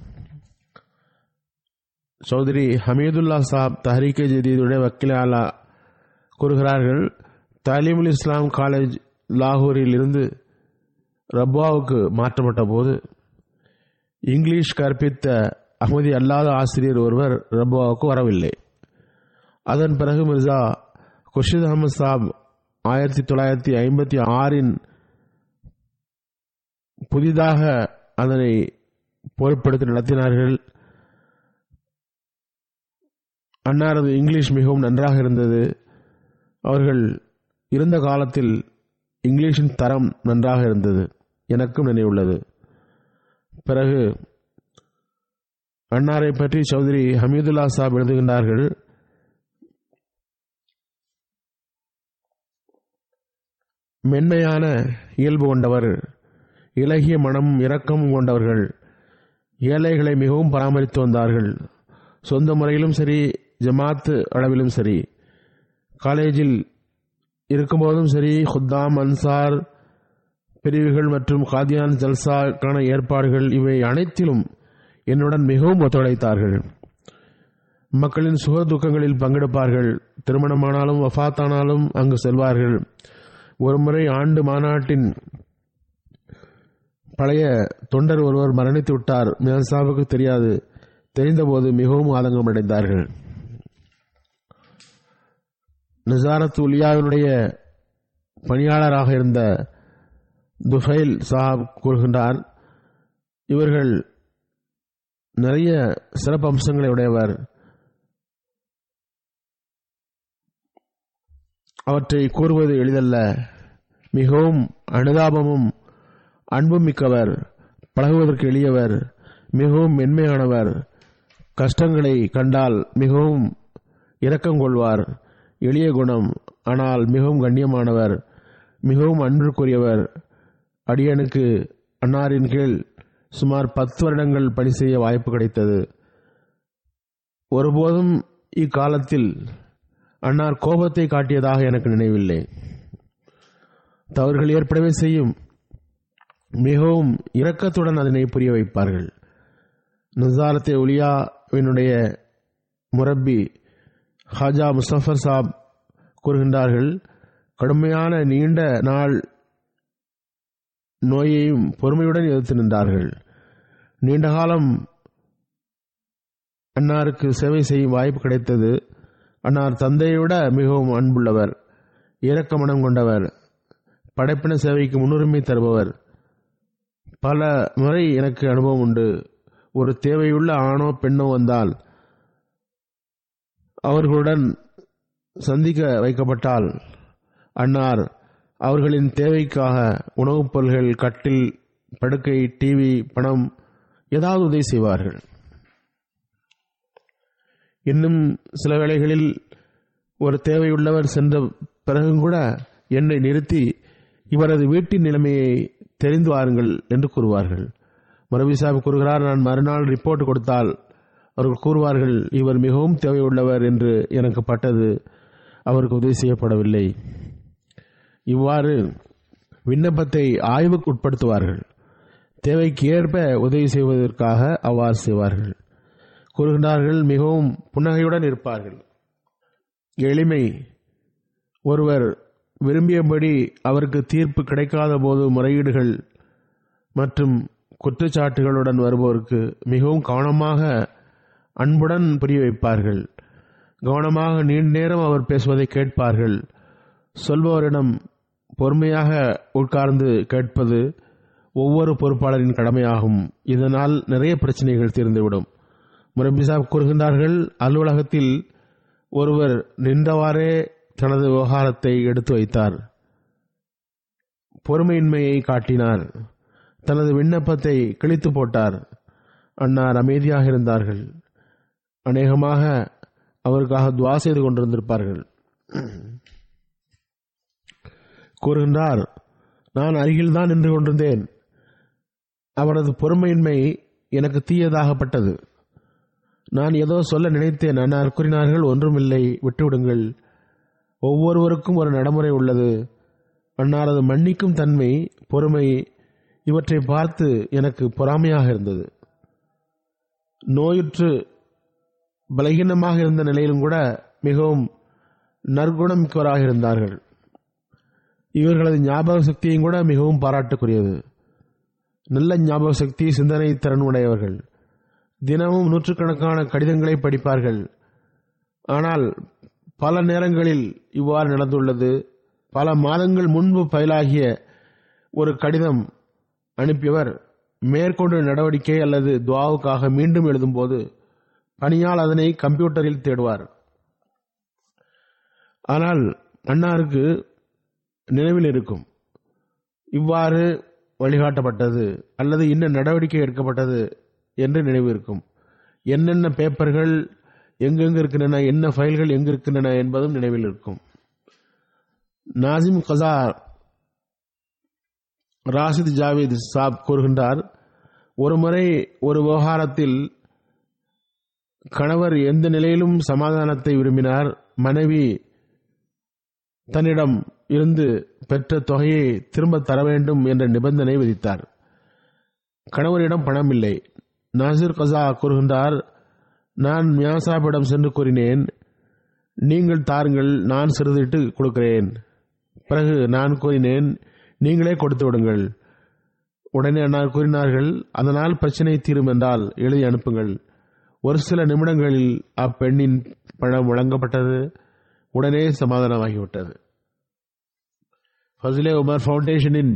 சௌத்ரி ஹமீதுல்லா சாப் தஹ்ரீக் ஜதீதுடைய வக்கீல் ஆலா கூறுகிறார்கள், தாலீமுல் இஸ்லாம் காலேஜ் லாகூரில் இருந்து ரப்வாவுக்கு மாற்றப்பட்ட போது இங்கிலீஷ் கற்பித்த அஹ்மதி அல்லாத ஆசிரியர் ஒருவர் ரப்வாவுக்கு வரவில்லை. அதன் பிறகு மிர்சா குர்ஷித் அஹமது சாப் 1956 புதிதாக அதனை பொறுப்பெடுத்து நடத்தினார்கள். அன்னாரது இங்கிலீஷ் மிகவும் நன்றாக இருந்தது. அவர்கள் இருந்த காலத்தில் இங்கிலீஷின் தரம் நன்றாக இருந்தது. எனக்கும் நினைவுள்ளது. பிறகு அன்னாரை பற்றி சௌத்ரி ஹமீதுல்லா சாப் எழுதுகின்றார்கள், மென்மையான இயல்பு கொண்டவர், இலகிய மனமும் இரக்கமும் கொண்டவர்கள். ஏழைகளை மிகவும் பராமரித்து வந்தார்கள். சொந்த முறையிலும் சரி, ஜமாத்து அளவிலும் சரி, காலேஜில் இருக்கும்போதும் சரி, குத்தாம், அன்சார் பிரிவுகள் மற்றும் காதியான் ஜல்சாக்கான ஏற்பாடுகள் இவை அனைத்திலும் என்னுடன் மிகவும் ஒத்துழைத்தார்கள். மக்களின் சுக துக்கங்களில் பங்கெடுப்பார்கள். திருமணமானாலும் வஃபாத்தானாலும் அங்கு செல்வார்கள். ஒருமுறை ஆண்டு மாநாட்டின் பழைய தொண்டர் ஒருவர் மரணித்து விட்டார். மியாசாவுக்கு தெரியாது. தெரிந்தபோது மிகவும் ஆதங்கம் அடைந்தார்கள். நிசாரத் உலியாவினுடைய பணியாளராக இருந்த துஃபைல் சாஹப் கூறுகின்றார், இவர்கள் நிறைய சிறப்பு அம்சங்களை உடையவர். அவற்றை கூறுவது எளிதல்ல. மிகவும் அனுதாபமும் அன்பும் மிக்கவர், பழகுவதற்கு எளியவர், மிகவும் மென்மையானவர், கஷ்டங்களை கண்டால் மிகவும் இரக்கம் கொள்வார், எளிய குணம், ஆனால் மிகவும் கண்ணியமானவர், மிகவும் அன்பிற்குரியவர். அடியனுக்கு அன்னாரின் கீழ் சுமார் 10 வருடங்கள் பணி செய்ய வாய்ப்பு கிடைத்தது. ஒருபோதும் இக்காலத்தில் அன்னார் கோபத்தை காட்டியதாக எனக்கு நினைவில்லை. தவறுகள் ஏற்படவே செய்யும், மிகவும் இரக்கத்துடன் அதனை புரிய வைப்பார்கள். நசாரத்தே உலியாவினுடைய முரப்பி ஹாஜா முஸ்தபர் சாப் கூறுகின்றார்கள், கடுமையான நீண்ட நாள் நோயையும் பொறுமையுடன் எதிர்த்து நின்றார்கள். நீண்ட காலம் அன்னாருக்கு சேவை செய்யும் வாய்ப்பு கிடைத்தது. அன்னார் தந்தையை விட மிகவும் அன்புள்ளவர், இரக்க மனம் கொண்டவர், படைப்பின சேவைக்கு முன்னுரிமை தருபவர். பல முறை எனக்கு அனுபவம் உண்டு. ஒரு தேவையுள்ள ஆணோ பெண்ணோ வந்தால் அவர்களுடன் சந்திக்க வைக்கப்பட்டால் அன்னார் அவர்களின் தேவைக்காக உணவுப் பொருள்கள், கட்டில், படுக்கை, டிவி, பணம் ஏதாவது உதவி செய்வார்கள். இன்னும் சில வேளைகளில் ஒரு தேவையுள்ளவர் சென்ற பிறகும் கூட என்னை நிறுத்தி இவரது வீட்டின் நிலைமையை தெரிந்து வாருங்கள் என்று கூறுவார்கள். மரபி சாஹிப் கூறுகிறார், நான் மறுநாள் ரிப்போர்ட் கொடுத்தால் அவர்கள் கூறுவார்கள், இவர் மிகவும் தேவையுள்ளவர் என்று எனக்கு பட்டது, அவருக்கு உதவி செய்யப்படவில்லை. இவ்வாறு விண்ணப்பத்தை ஆய்வுக்கு உட்படுத்துவார்கள். தேவைக்கு ஏற்ப உதவி செய்வதற்காக அவ்வாறு செய்வார்கள். கூறுகின்றார்கள், மிகவும் புன்னகையுடன் இருப்பார்கள். எளிமை. ஒருவர் விரும்பியபடி அவருக்கு தீர்ப்பு கிடைக்காத போது முறையீடுகள் மற்றும் குற்றச்சாட்டுகளுடன் வருபவருக்கு மிகவும் கவனமாக அன்புடன் புரிய வைப்பார்கள். கவனமாக நீண்ட நேரம் அவர் பேசுவதை கேட்பார்கள். சொல்பவரிடம் பொறுமையாக உட்கார்ந்து கேட்பது ஒவ்வொரு பொறுப்பாளரின் கடமையாகும். இதனால் நிறைய பிரச்சனைகள் தீர்ந்துவிடும். முரப்பி சாஹிப் கூறுகின்றார்கள், அலுவலகத்தில் ஒருவர் நின்றவாறே தனது விவகாரத்தை எடுத்து வைத்தார். பொறுமையின்மையை காட்டினார். தனது விண்ணப்பத்தை கிழித்து போட்டார். அன்னார் அமைதியாக இருந்தார்கள். அநேகமாக அவருக்காக துவா செய்து கொண்டிருந்திருப்பார்கள். கூறுகின்றார், நான் அருகில்தான் நின்று கொண்டிருந்தேன். அவரது பொறுமையின்மை எனக்கு தீயதாகப்பட்டது. நான் ஏதோ சொல்ல நினைத்தேன். அன்னார் கூறினார்கள், ஒன்றுமில்லை, விட்டுவிடுங்கள். ஒவ்வொருவருக்கும் ஒரு நடைமுறை உள்ளது. அன்னாரது மன்னிக்கும் தன்மை, பொறுமை இவற்றை பார்த்து எனக்கு பொறாமையாக இருந்தது. நோயுற்று பலகீனமாக இருந்த நிலையிலும் கூட மிகவும் நற்குணம் மிக்கவராக இருந்தார்கள். இவர்களது ஞாபக சக்தியும் கூட மிகவும் பாராட்டுக்குரியது. நல்ல ஞாபக சக்தி, சிந்தனை திறன் உடையவர்கள். தினமும் நூற்றுக்கணக்கான கடிதங்களை படிப்பார்கள். ஆனால் பல நேரங்களில் இவ்வாறு நடந்துள்ளது. பல மாதங்கள் முன்பு பயிலாகிய ஒரு கடிதம் அனுப்பியவர் மேற்கொண்டு நடவடிக்கை அல்லது துவாவுக்காக மீண்டும் எழுதும்போது பணியால் அதனை கம்ப்யூட்டரில் தேடுவார். ஆனால் அன்னாருக்கு நினைவில் இருக்கும், இவ்வாறு வழிகாட்டப்பட்டது அல்லது இன்ன நடவடிக்கை எடுக்கப்பட்டது என்று நினைவு இருக்கும். என்னென்ன பேப்பர்கள் எங்கெங்கு இருக்கின்றன, என்ன ஃபைல்கள் எங்கு இருக்கின்றன என்பதும் நினைவில் இருக்கும். நாசிம் கசா ராசித் ஜாவேத் சாப் கூறுகின்றார், ஒருமுறை ஒரு விவகாரத்தில் கணவர் எந்த நிலையிலும் சமாதானத்தை விரும்பினார். மனைவி தன்னிடம் இருந்து பெற்ற தொகையை திரும்ப தர வேண்டும் என்ற நிபந்தனை விதித்தார். கணவரிடம் பணம் இல்லை. நாசிர் கசா கூறுகின்றார், நான் மியாசாபிடம் சென்று கூறினேன், நீங்கள் தாருங்கள், நான் சிறிதிட்டு கொடுக்கிறேன். பிறகு நான் கூறினேன், நீங்களே கொடுத்து விடுங்கள். உடனே அன்னார் கூறினார்கள், அதனால் பிரச்சனை தீரும் என்றால் எழுதி அனுப்புங்கள். ஒரு சில நிமிடங்களில் அப்பெண்ணின் பணம் வழங்கப்பட்டது. உடனே சமாதானமாகிவிட்டது. ஃபஸ்லே உமர் ஃபவுண்டேஷனின்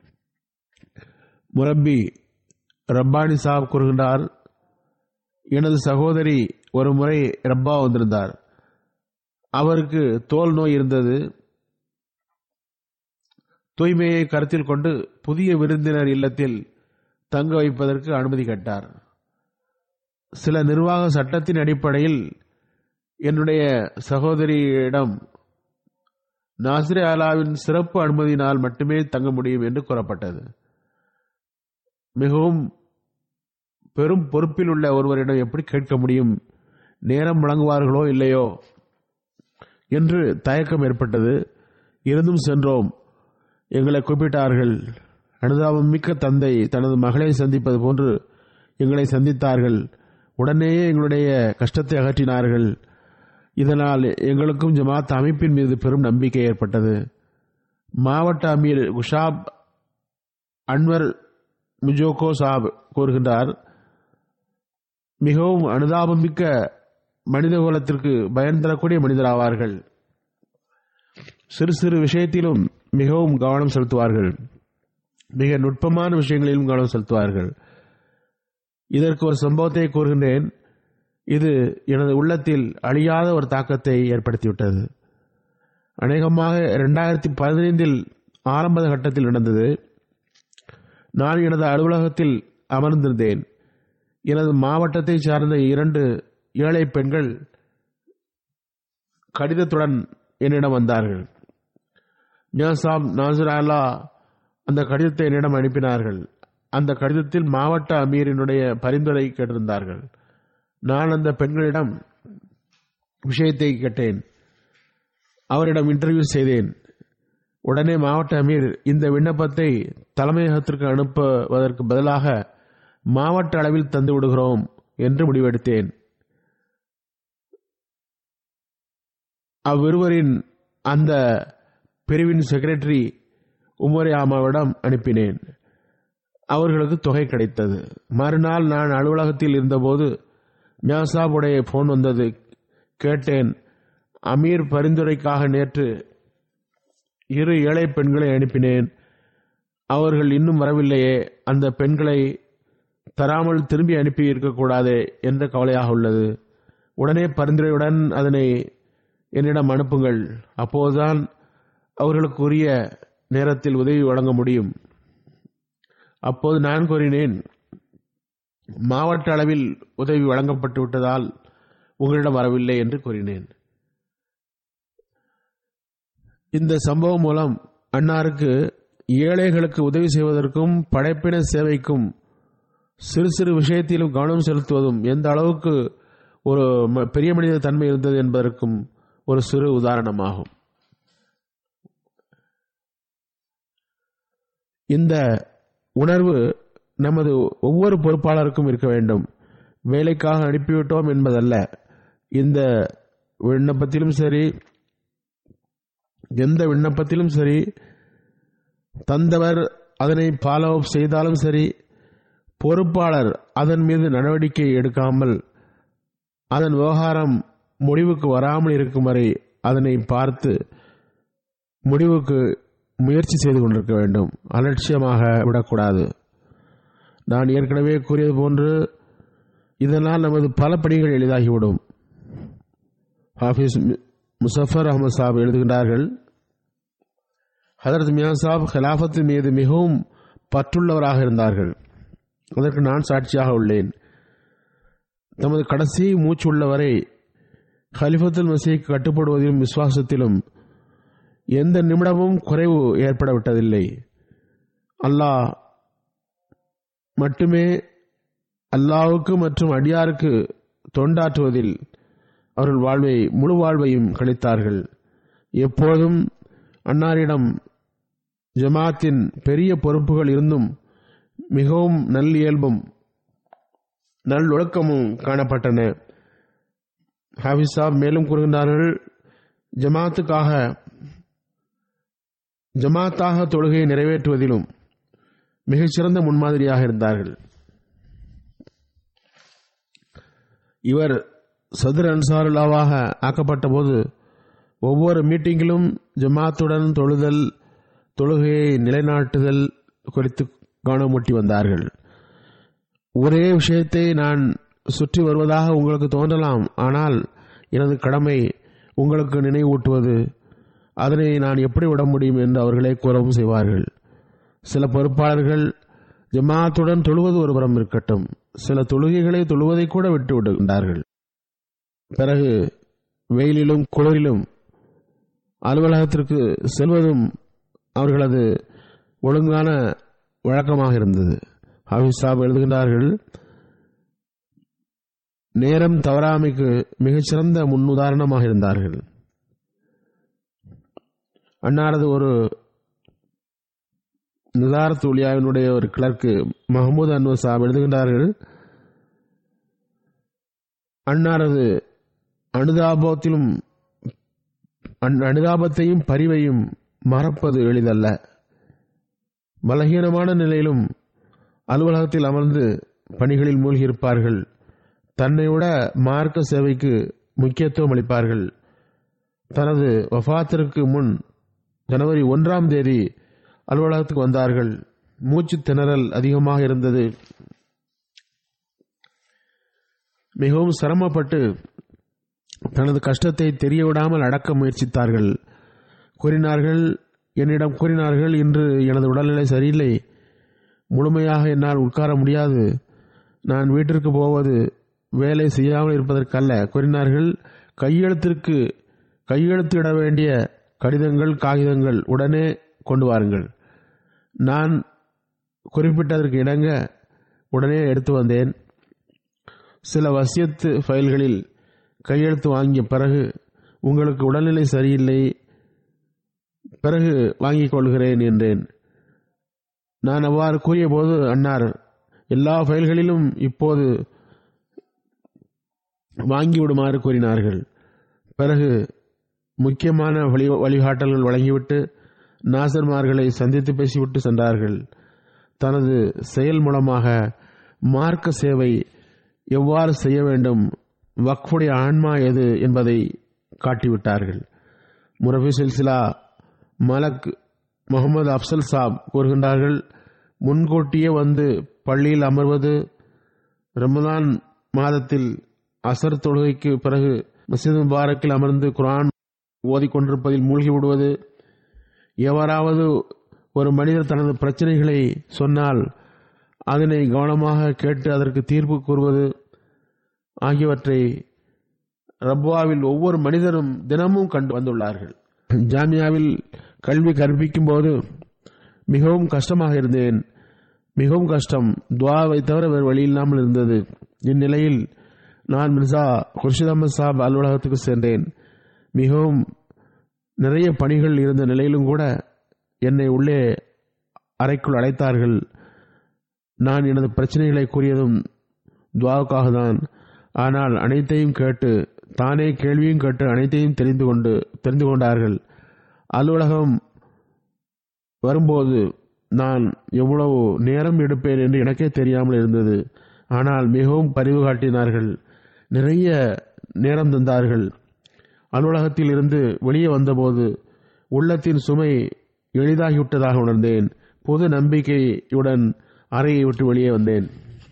முரப்பி ரப்பானி சாப் கூறுகின்றார், எனது சகோதரி ஒரு முறை ரப்பா வந்திருந்தார். அவருக்கு தோல் நோய் இருந்தது. தூய்மையை கருத்தில் கொண்டு புதிய விருந்தினர் இல்லத்தில் தங்க வைப்பதற்கு அனுமதி கேட்டார். சில நிர்வாக சட்டத்தின் அடிப்படையில் என்னுடைய சகோதரியிடம் நாசிரே ஆலாவின் சிறப்பு அனுமதியினால் மட்டுமே தங்க முடியும் என்று கூறப்பட்டது. மிகவும் பெரும் பொறுப்பில் உள்ள ஒருவரிடம் எப்படி கேட்க முடியும் நேரம் வழங்குவார்களோ இல்லையோ என்று தயக்கம் ஏற்பட்டது. இருந்தும் சென்றோம். எங்களை கூப்பிட்டார்கள். அனுதாபம் மிக்க தந்தை தனது மகளை சந்திப்பது போன்று எங்களை சந்தித்தார்கள். உடனேயே எங்களுடைய கஷ்டத்தை அகற்றினார்கள். இதனால் எங்களுக்கும் ஜமாத் அமைப்பின் மீது பெரும் நம்பிக்கை ஏற்பட்டது. மாவட்ட அமீர் குஷாப் அன்வர் மிஜோகோ சாப் கூறுகின்றார், மிகவும் அனுதாபமிக்க மனித குலத்திற்கு பயன் தரக்கூடிய மனிதராவார்கள். சிறு சிறு விஷயத்திலும் மிகவும் கவனம் செலுத்துவார்கள். மிக நுட்பமான விஷயங்களிலும் கவனம் செலுத்துவார்கள். இதற்கு ஒரு சம்பவத்தை கூறுகின்றேன். இது எனது உள்ளத்தில் அழியாத ஒரு தாக்கத்தை ஏற்படுத்திவிட்டது. அநேகமாக 2015 ஆரம்ப கட்டத்தில் நடந்தது. நான் எனது அலுவலகத்தில் அமர்ந்திருந்தேன். எனது மாவட்டத்தை சார்ந்த 2 ஏழை பெண்கள் கடிதத்துடன் என்னிடம் வந்தார்கள். நியாசாப் நாசராலா அந்த கடிதத்தை என்னிடம் அனுப்பினார்கள். அந்த கடிதத்தில் மாவட்ட அமீரினுடைய பரிந்துரை கேட்டிருந்தார்கள். நான் அந்த பெண்களிடம் விஷயத்தை கேட்டேன். அவரிடம் இன்டர்வியூ செய்தேன். உடனே மாவட்ட அமீர் இந்த விண்ணப்பத்தை தலைமையகத்திற்கு அனுப்புவதற்கு பதிலாக மாவட்ட அளவில் தந்து விடுகிறோம் என்று முடிவெடுத்தேன். அவ்விருவரின் அந்த பிரிவின் செக்ரட்டரி உமரியாமாவிடம் அனுப்பினேன். அவர்களுக்கு தொகை கிடைத்தது. மறுநாள் நான் அலுவலகத்தில் இருந்தபோது மியாசாபுடைய போன் வந்தது. கேட்டேன். அமீர் பரிந்துரைக்காக நேற்று 2 ஏழை பெண்களை அனுப்பினேன். அவர்கள் இன்னும் வரவில்லையே. அந்த பெண்களை தராமல் திரும்பி அனுப்பி இருக்கக்கூடாது என்ற கவலையாக உள்ளது. உடனே பரிந்துரையுடன் அதனை என்னிடம் அனுப்புங்கள். அப்போதுதான் அவர்களுக்கு உரிய நேரத்தில் உதவி வழங்க முடியும். அப்போது நான் கூறினேன், மாவட்ட அளவில் உதவி வழங்கப்பட்டு விட்டதால் உங்களிடம் வரவில்லை என்று கூறினேன். இந்த சம்பவம் மூலம் அன்னாருக்கு ஏழைகளுக்கு உதவி செய்வதற்கும் படைப்பின சேவைக்கும் சிறு சிறு விஷயத்திலும் கவனம் செலுத்துவதும் எந்த அளவுக்கு ஒரு பெரிய மனித தன்மை இருந்தது என்பதற்கும் ஒரு சிறு உதாரணமாகும். இந்த உணர்வு நமது ஒவ்வொரு பொறுப்பாளருக்கும் இருக்க வேண்டும். வேலைக்காக அனுப்பிவிட்டோம் என்பதல்ல. இந்த விண்ணப்பத்திலும் சரி, எந்த விண்ணப்பத்திலும் சரி, தந்தவர் அதனை ஃபாலோ அப் செய்தாலும் சரி, பொறுப்பாளர் அதன் மீது நடவடிக்கை எடுக்காமல் அதன் விவகாரம் முடிவுக்கு வராமல் இருக்கும் வரை அதனை பார்த்து முடிவுக்கு முயற்சி செய்து கொண்டிருக்க வேண்டும். அலட்சியமாக விடக்கூடாது. நான் ஏற்கனவே கூறியது போன்று இதனால் நமது பல பணிகள் எளிதாகிவிடும். ஹாஃபிஸ் முசஃபர் அஹமது சாப் எழுதுகின்றார்கள், ஹதரத் மியா சாப் ஹிலாஃபத்தின் மீது மிகவும் பற்றுள்ளவராக இருந்தார்கள். அதற்கு நான் சாட்சியாக உள்ளேன். தமது கடைசி மூச்சு உள்ளவரை ஹலிஃபத்துல் மசீஹ்க்கு கட்டுப்படுவதிலும் விசுவாசத்திலும் எந்த நிமிடமும் குறைவு ஏற்படவிட்டதில்லை. அல்லாஹ் மட்டுமே அல்லாஹ்வுக்கு மற்றும் அடியாருக்கு தொண்டாற்றுவதில் அவர்கள் முழு வாழ்வையும் கழித்தார்கள். எப்போதும் அன்னாரிடம் ஜமாத்தின் பெரிய பொறுப்புகள் இருந்தும் மிகவும் நல்லியல்பும் நல்லொழுக்கமும் காணப்பட்டன. ஹாஃபிஸ் சாப் மேலும் கூறுகின்றார்கள், ஜமாத்தாக தொழுகையை நிறைவேற்றுவதிலும் மிகச்சிறந்த முன்மாதிரியாக இருந்தார்கள். இவர் சதுர் அன்சாருல்லாவாக ஆக்கப்பட்ட போது ஒவ்வொரு மீட்டிங்கிலும் ஜமாத்துடன் தொழுகையை நிலைநாட்டுதல் குறித்து கவனமூட்டி வந்தார்கள். ஒரே விஷயத்தை நான் சுற்றி வருவதாக உங்களுக்கு தோன்றலாம். ஆனால் எனது கடமை உங்களுக்கு நினைவூட்டுவது. அதனை நான் எப்படி விட முடியும் என்று அவர்களே கூறவும் செய்வார்கள். சில பொறுப்பாளர்கள் ஜமாத்துடன் தொழுவது ஒருபுறம் இருக்கட்டும், சில தொழுகைகளை தொழுவதை கூட விட்டு விடுகின்றார்கள். பிறகு வெயிலிலும் குளிரிலும் அலுவலகத்திற்கு செல்வதும் அவர்களது ஒழுங்கான வழக்கமாக இருந்தது. ஹாஃபிஸ் சாப் எழுதுகின்றார்கள், நேரம் தவறாமைக்கு மிகச்சிறந்த முன்னுதாரணமாக இருந்தார்கள். அன்னாரது ஒரு நிதாரத் உலியாவினுடைய ஒரு கிளர்க்கு மஹமூத் அன்வர் சாப் எழுதுகின்றார்கள், அன்னாரது அனுதாபத்தையும் பரிவையும் மறப்பது எளிதல்ல. பலகீனமான நிலையிலும் அலுவலகத்தில் அமர்ந்து பணிகளில் மூழ்கியிருப்பார்கள். தன்னை விட மார்க்க சேவைக்கு முக்கியத்துவம் அளிப்பார்கள். தனது வஃபாத்திற்கு முன் ஜனவரி 1ஆம் தேதி அலுவலகத்துக்கு வந்தார்கள். மூச்சு திணறல் அதிகமாக இருந்தது. மிகவும் சிரமப்பட்டு தனது கஷ்டத்தை தெரியவிடாமல் அடக்க முயற்சித்தார்கள். என்னிடம் கூறினார்கள், இன்று எனது உடல்நிலை சரியில்லை, முழுமையாக என்னால் உட்கார முடியாது, நான் வீட்டிற்கு போவது வேலை செய்யாமல் இருப்பதற்கல்ல. கூறினார்கள், கையெழுத்திட வேண்டிய கடிதங்கள் காகிதங்கள் உடனே கொண்டு வாருங்கள். நான் குறிப்பிட்டதற்கு இணங்க உடனே எடுத்து வந்தேன். சில வசியத்து ஃபைல்களில் கையெழுத்து வாங்கிய பிறகு, உங்களுக்கு உடல்நிலை சரியில்லை, பிறகு வாங்கிக் கொள்கிறேன் என்றேன். நான் அவ்வாறு கூறிய போது அன்னார் எல்லா ஃபைல்களிலும் இப்போது வாங்கிவிடுமாறு கூறினார்கள். பிறகு முக்கியமான வழிகாட்டல்கள் வழங்கிவிட்டு நாசர்மார்களை சந்தித்து பேசிவிட்டு சென்றார்கள். தனது செயல் மூலமாக மார்க்க சேவை எவ்வாறு செய்ய வேண்டும், வக்ஃபுடைய ஆன்மா எது என்பதை காட்டிவிட்டார்கள். முரபி சில்சிலா மலக் முகமது அப்சல் சாப் கூறுகின்றார்கள், முன்கூட்டியே வந்து பள்ளியில் அமர்வது, ரமதான் மாதத்தில் அசர் தொழுகைக்கு பிறகு மஸ்ஜித் முபாரக்கில் அமர்ந்து குர்ஆன் ஓதிக்கொண்டிருப்பதில் மூழ்கி விடுவது, எவராவது ஒரு மனிதர் தனது பிரச்சனைகளை சொன்னால் அதனை கவனமாக கேட்டு அதற்கு தீர்ப்பு கூறுவது ஆகியவற்றை ரப்வாவில் ஒவ்வொரு மனிதரும் தினமும் கண்டு வந்துள்ளார்கள். ஜாமியாவில் கல்வி கற்பிக்கும் போது மிகவும் கஷ்டமாக இருந்தேன். மிகவும் கஷ்டம், துஆவை தவிர வேறு வழி இல்லாமல் இருந்தது. இந்நிலையில் நான் மிர்சா குர்ஷித் அஹமத் சாப் அலுவலகத்துக்கு சென்றேன். மிகவும் நிறைய பணிகள் இருந்த நிலையிலும் கூட என்னை உள்ளே அறைக்குள் அழைத்தார்கள். நான் எனது பிரச்சனைகளை கூறியதும் துஆவுக்காக தான். ஆனால் அனைத்தையும் கேட்டு, தானே கேள்வியும் கேட்டு அனைத்தையும் தெரிந்து கொண்டார்கள். அலுவலகம் வரும்போது நான் எவ்வளவு நேரம் எடுப்பேன் என்று எனக்கே தெரியாமல் இருந்தது. ஆனால் மிகவும் பரிவு காட்டினார்கள், நிறைய நேரம் தந்தார்கள். அலுவலகத்தில் இருந்து வெளியே வந்தபோது உள்ளத்தின் சுமை எளிதாகிவிட்டதாக உணர்ந்தேன். பொது நம்பிக்கையுடன் அறையை விட்டு வெளியே வந்தேன்.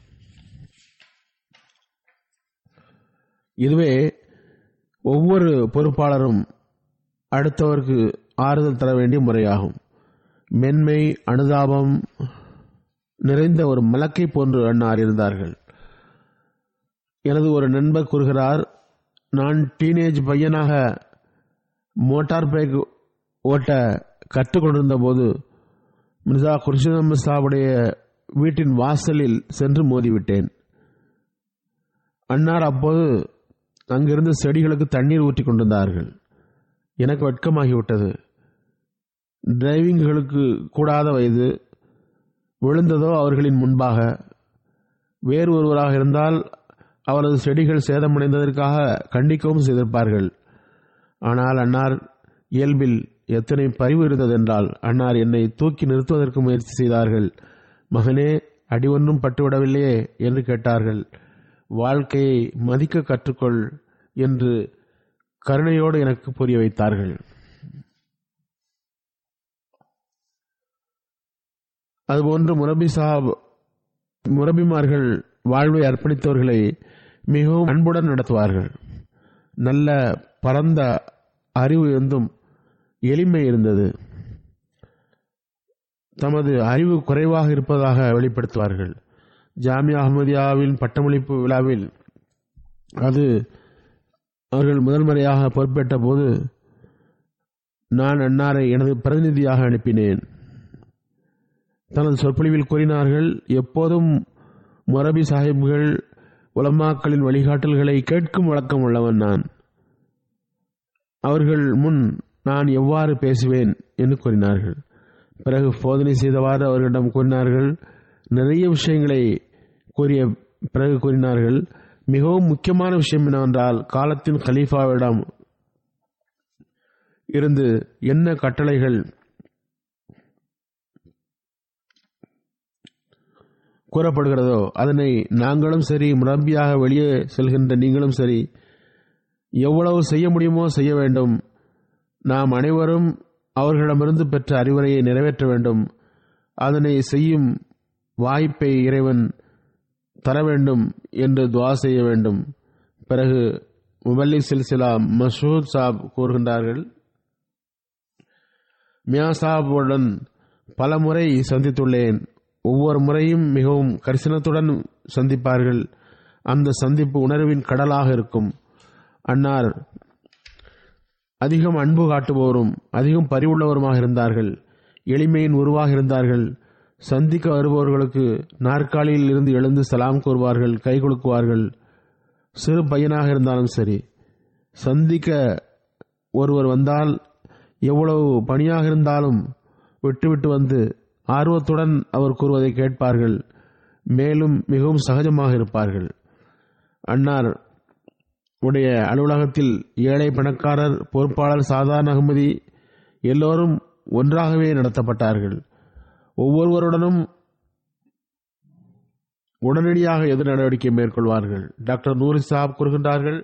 இதுவே ஒவ்வொரு பொறுப்பாளரும் அடுத்தவருக்கு ஆறுதல் தர வேண்டிய முறையாகும். மென்மை அனுதாபம் நிறைந்த ஒரு மலக்கை போன்று அன்னார் இருந்தார்கள். எனது ஒரு நண்பர் கூறுகிறார், நான் டீனேஜ் பையனாக மோட்டார் பைக் ஓட்ட கற்றுக்கொண்டிருந்த போது மிர்சா குர்ஷித் அஹமத் சாவுடைய வீட்டின் வாசலில் சென்று மோதிவிட்டேன். அன்னார் அப்போது அங்கிருந்து செடிகளுக்கு தண்ணீர் ஊற்றி கொண்டிருந்தார்கள். எனக்கு வெட்கமாகிவிட்டது. டிரைவிங்களுக்கு கூடாத வயது. விழுந்ததோ அவர்களின் முன்பாக. வேறு ஒருவராக இருந்தால் அவரது செடிகள் சேதமடைந்ததற்காக கண்டிக்கவும் செய்திருப்பார்கள். ஆனால் அன்னார் இயல்பில் எத்தனை பரிவு இருந்ததென்றால், அன்னார் என்னை தூக்கி நிறுத்துவதற்கு முயற்சி செய்தார்கள். மகனே, அடி ஒன்றும் பட்டுவிடவில்லையே என்று கேட்டார்கள். வாழ்க்கையை மதிக்க கற்றுக்கொள் என்று கருணையோடு எனக்கு புரிய வைத்தார்கள். அதுபோன்று முரபிமார்கள் வாழ்வை அர்ப்பணித்தவர்களை மிகவும் அன்புடன் நடத்துவார்கள். நல்ல பரந்த அறிவு இருந்தும் எளிமை இருந்தது. தமது அறிவு குறைவாக இருப்பதாக வெளிப்படுத்துவார்கள். ஜாமியா அஹ்மதியாவின் பட்டமளிப்பு விழாவில் அது அவர்கள் முதல் முறையாக பொறுப்பேற்ற போது நான் அன்னாரை எனது பிரதிநிதியாக அனுப்பினேன். தனது சொற்பொழிவில் கூறினார்கள், எப்போதும் மொரபி சாஹிப்கள் உலமாக்களின் வழிகாட்டல்களை கேட்கும் வழக்கம் உள்ளவன் நான். அவர்கள் முன் நான் எவ்வாறு பேசுவேன் என்று கூறினார்கள். பிறகு போதனை செய்தவாறு அவர்களிடம் கூறினார்கள். நிறைய விஷயங்களை கூறிய பிறகு கூறினார்கள், மிகவும் முக்கியமான விஷயம் என்னவென்றால், காலத்தின் கலீஃபாவிடம் இருந்து என்ன கட்டளைகள் கூறப்படுகிறதோ அதனை நாங்களும் சரி, முரப்பியாக வெளியே செல்கின்ற நீங்களும் சரி, எவ்வளவு செய்ய முடியுமோ செய்ய வேண்டும். நாம் அனைவரும் அவர்களிடமிருந்து பெற்ற அறிவுரையை நிறைவேற்ற வேண்டும். அதனை செய்யும் வாய்ப்பை இறைவன் தர வேண்டும் என்று துவா செய்ய வேண்டும். பிறகு முபல்லிக் சில்சிலா மசூத் சாப் கூறுகின்றார்கள், மியா சாபுடன் பல முறை சந்தித்துள்ளேன். ஒவ்வொரு முறையும் மிகவும் கரிசனத்துடன் சந்திப்பார்கள். அந்த சந்திப்பு உணர்வின் கடலாக இருக்கும். அன்னார் அதிகம் அன்பு காட்டுபவரும் அதிகம் பரிவுள்ளவருமாக இருந்தார்கள். எளிமையின் உருவாக இருந்தார்கள். சந்திக்க வருபவர்களுக்கு நாற்காலியில் இருந்து எழுந்து சலாம் கூறுவார்கள், கை குலுக்குவார்கள். சிறு பையனாக இருந்தாலும் சரி, சந்திக்க ஒருவர் வந்தால் எவ்வளவு பணியாக இருந்தாலும் விட்டுவிட்டு வந்து ஆர்வத்துடன் அவர் கூறுவதை கேட்பார்கள். மேலும் மிகவும் சகஜமாக இருப்பார்கள். அன்னார் உடைய அலுவலகத்தில் ஏழை, பணக்காரர், பொறுப்பாளர், சாதாரண அகமதி எல்லோரும் ஒன்றாகவே நடத்தப்பட்டார்கள். ஒவ்வொருவருடனும் உடனடியாக எதிர் நடவடிக்கை மேற்கொள்வார்கள். டாக்டர் நூரி சாப் கூறுகின்றார்கள்,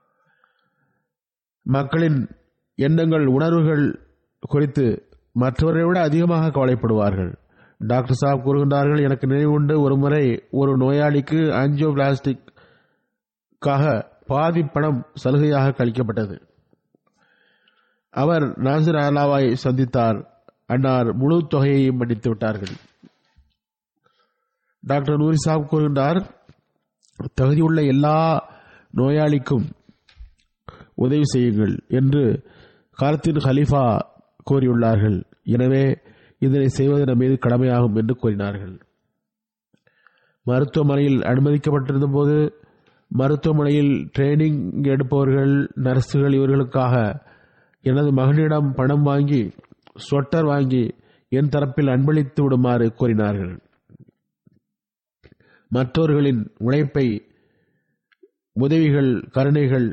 மக்களின் எண்ணங்கள், உணர்வுகள் குறித்து மற்றவரை விட அதிகமாக கவலைப்படுவார்கள். டாக்டர் சாப் கூறுகின்றார்கள், எனக்கு நினைவுண்டு, ஒருமுறை ஒரு நோயாளிக்கு ஆஞ்சியோபிளாஸ்டிக்காக பாதி பணம் சலுகையாக கழிக்கப்பட்டது. அவர் நாசிர் அலாவை சந்தித்தார். அன்னார் முழு தொகையையும் மன்னித்து விட்டார்கள். டாக்டர் நூரி சாப் கூறுகின்றார், தகுதியுள்ள எல்லா நோயாளிக்கும் உதவி செய்யுங்கள் என்று காலத்தின் ஹலீஃபா கூறியுள்ளார்கள். எனவே இதனை செய்வது நம் மீது கடமையாகும் என்று கூறினார்கள். மருத்துவமனையில் அனுமதிக்கப்பட்டிருந்த போது மருத்துவமனையில் ட்ரைனிங் எடுப்பவர்கள், நர்சுகள் இவர்களுக்காக எனது மகனிடம் பணம் வாங்கி, ஸ்வெட்டர் வாங்கி என் தரப்பில் அன்பளித்து விடுமாறு கூறினார்கள். மற்றவர்களின் உழைப்பை, உதவிகள், கருணைகள்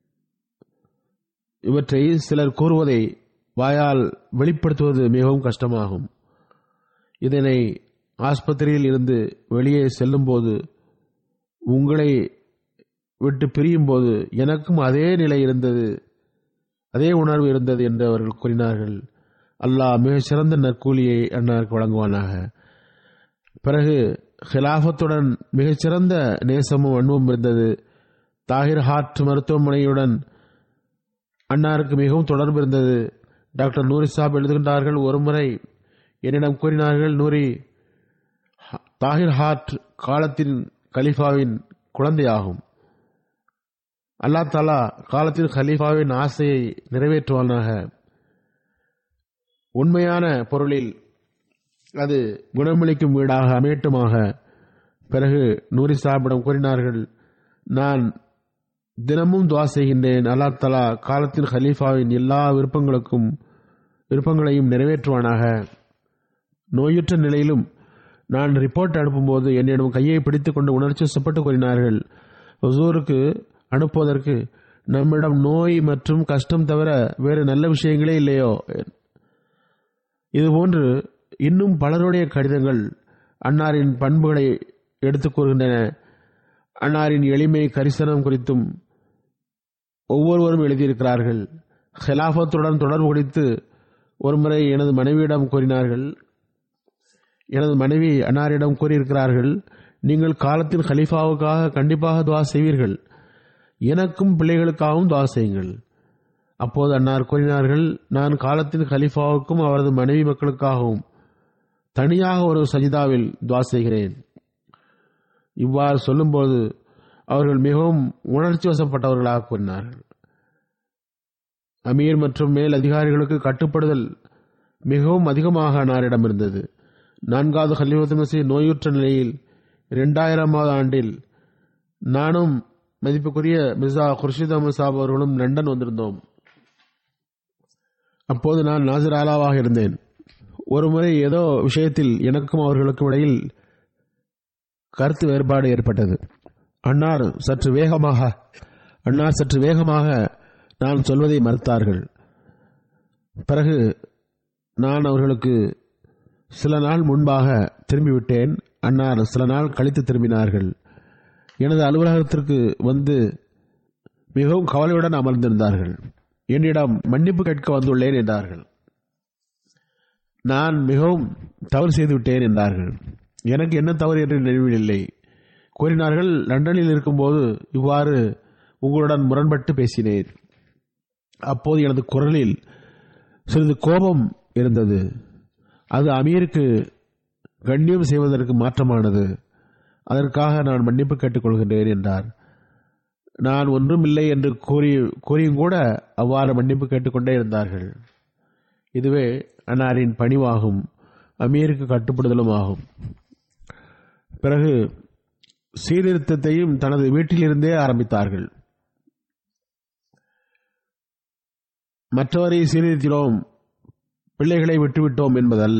இவற்றை சிலர் கூறுவதை வாயால் வெளிப்படுத்துவது மிகவும் கஷ்டமாகும். இதனை ஆஸ்பத்திரியில் இருந்து வெளியே செல்லும் போது, உங்களை விட்டு பிரியும் போது எனக்கும் அதே நிலை இருந்தது, அதே உணர்வு இருந்தது என்று அவர்கள் கூறினார்கள். அல்லாஹ் மிகச் சிறந்த நற்கூலியை அன்னாருக்கு வழங்குவானாக. பிறகு ஹிலாஃபத்துடன் மிகச்சிறந்த நேசமும் அன்பும் இருந்தது. தாகிர் ஹார்ட் மருத்துவமனையுடன் அன்னாருக்கு மிகவும் தொடர்பு இருந்தது. டாக்டர் நூரி சாப் எழுதுகின்றார்கள், ஒருமுறை என்னிடம் கூறினார்கள், நூரி, தாகிர் ஹார்ட் காலத்தின் கலீஃபாவின் குழந்தையாகும். அல்லாஹ் தாலா காலத்தின் கலீஃபாவின் ஆசையை நிறைவேற்றுவானாக. உண்மையான பொருளில் அது குணமளிக்கும் வீடாக அமையட்டுமாக. பிறகு நூரி சாப்பிடம் கூறினார்கள், நான் தினமும் துவா செய்கின்றேன், அல்லாஹ் தஆலா காலத்தின் ஹலீஃபாவின் எல்லா விருப்பங்களையும் நிறைவேற்றுவானாக. நோயுற்ற நிலையிலும் நான் ரிப்போர்ட் அனுப்பும்போது என்னிடம் கையை பிடித்துக் கொண்டு உணர்ச்சி வசப்பட்டு கூறினார்கள், ஹுசூருக்கு அனுப்புவதற்கு நம்மிடம் நோய் மற்றும் கஷ்டம் தவிர வேறு நல்ல விஷயங்களே இல்லையோ. இதுபோன்று இன்னும் பலருடைய கடிதங்கள் அன்னாரின் பண்புகளை எடுத்துக் கூறுகின்றன. அன்னாரின் எளிமை, கரிசனம் குறித்தும் ஒவ்வொருவரும் எழுதியிருக்கிறார்கள். ஹிலாஃபத்துடன் தொடர்பு குறித்து ஒருமுறை எனது மனைவியிடம் கூறினார்கள். எனது மனைவி அன்னாரிடம் கூறியிருக்கிறார்கள், நீங்கள் காலத்தின் ஹலீஃபாவுக்காக கண்டிப்பாக துவா செய்வீர்கள், எனக்கும் பிள்ளைகளுக்காகவும் துவா செய்யுங்கள். அப்போது அன்னார் கூறினார்கள், நான் காலத்தின் ஹலீஃபாவுக்கும் அவரது மனைவி மக்களுக்காகவும் தனியாக ஒரு சஜிதாவில் துவா செய்கிறேன். இவ்வாறு சொல்லும்போது அவர்கள் மிகவும் உணர்ச்சி வசப்பட்டவர்களாக கூறினார்கள். அமீர் மற்றும் மேல் அதிகாரிகளுக்கு கட்டுப்படுதல் மிகவும் அதிகமாக அன்னாரிடம் இருந்தது. 4வது ஹலீஃபத்துல் மஸீஹ் நோயுற்ற நிலையில் 2000வது ஆண்டில் நானும் மதிப்புக்குரிய மிர்சா குர்ஷித் அஹமது சாப் அவர்களும் லண்டன் வந்திருந்தோம். அப்போது நான் நாசிர் ஆலாவாக இருந்தேன். ஒருமுறை ஏதோ விஷயத்தில் எனக்கும் அவர்களுக்கும் இடையில் கருத்து வேறுபாடு ஏற்பட்டது. அன்னார் சற்று வேகமாக நான் சொல்வதை மறுத்தார்கள். பிறகு நான் அவர்களுக்கு சில நாள் முன்பாக திரும்பிவிட்டேன். அன்னார் சில நாள் கழித்து திரும்பினார்கள். எனது அலுவலகத்திற்கு வந்து மிகவும் கவலையுடன் அமர்ந்திருந்தார்கள். என்னிடம் மன்னிப்பு கேட்க வந்துள்ளேன் என்றார்கள். நான் மிகவும் தவறு செய்துவிட்டேன் என்றார்கள். எனக்கு என்ன தவறு என்று நினைவில் இல்லை. கூறினார்கள், லண்டனில் இருக்கும்போது இவ்வாறு உங்களுடன் முரண்பட்டு பேசினேன். அப்போது எனது குரலில் சிறிது கோபம் இருந்தது. அது அமீருக்கு கண்ணியம் செய்வதற்கு மாற்றமானது. அதற்காக நான் மன்னிப்பு கேட்டுக்கொள்கின்றேன் என்றார். நான் ஒன்றும் இல்லை என்று கூறியும் கூட அவ்வாறு மன்னிப்பு கேட்டுக்கொண்டே இருந்தார்கள். இதுவே அன்னாரின் பணிவாகும், அமீருக்கு கட்டுப்படுதலும் ஆகும். பிறகு சீர்திருத்தத்தையும் தனது வீட்டிலிருந்தே ஆரம்பித்தார்கள். மற்றவரை சீர்திருத்தினோம், பிள்ளைகளை விட்டுவிட்டோம் என்பதல்ல.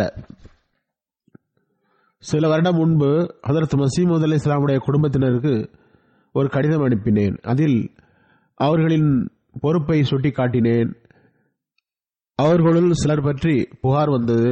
சில வருடம் முன்பு ஹதரத் மசீமது அலைஹிஸ்ஸலாமுடைய குடும்பத்தினருக்கு ஒரு கடிதம் அனுப்பினேன். அதில் அவர்களின் பொறுப்பை சுட்டிக்காட்டினேன். அவர்களுள் சிலர் பற்றி புகார் வந்தது.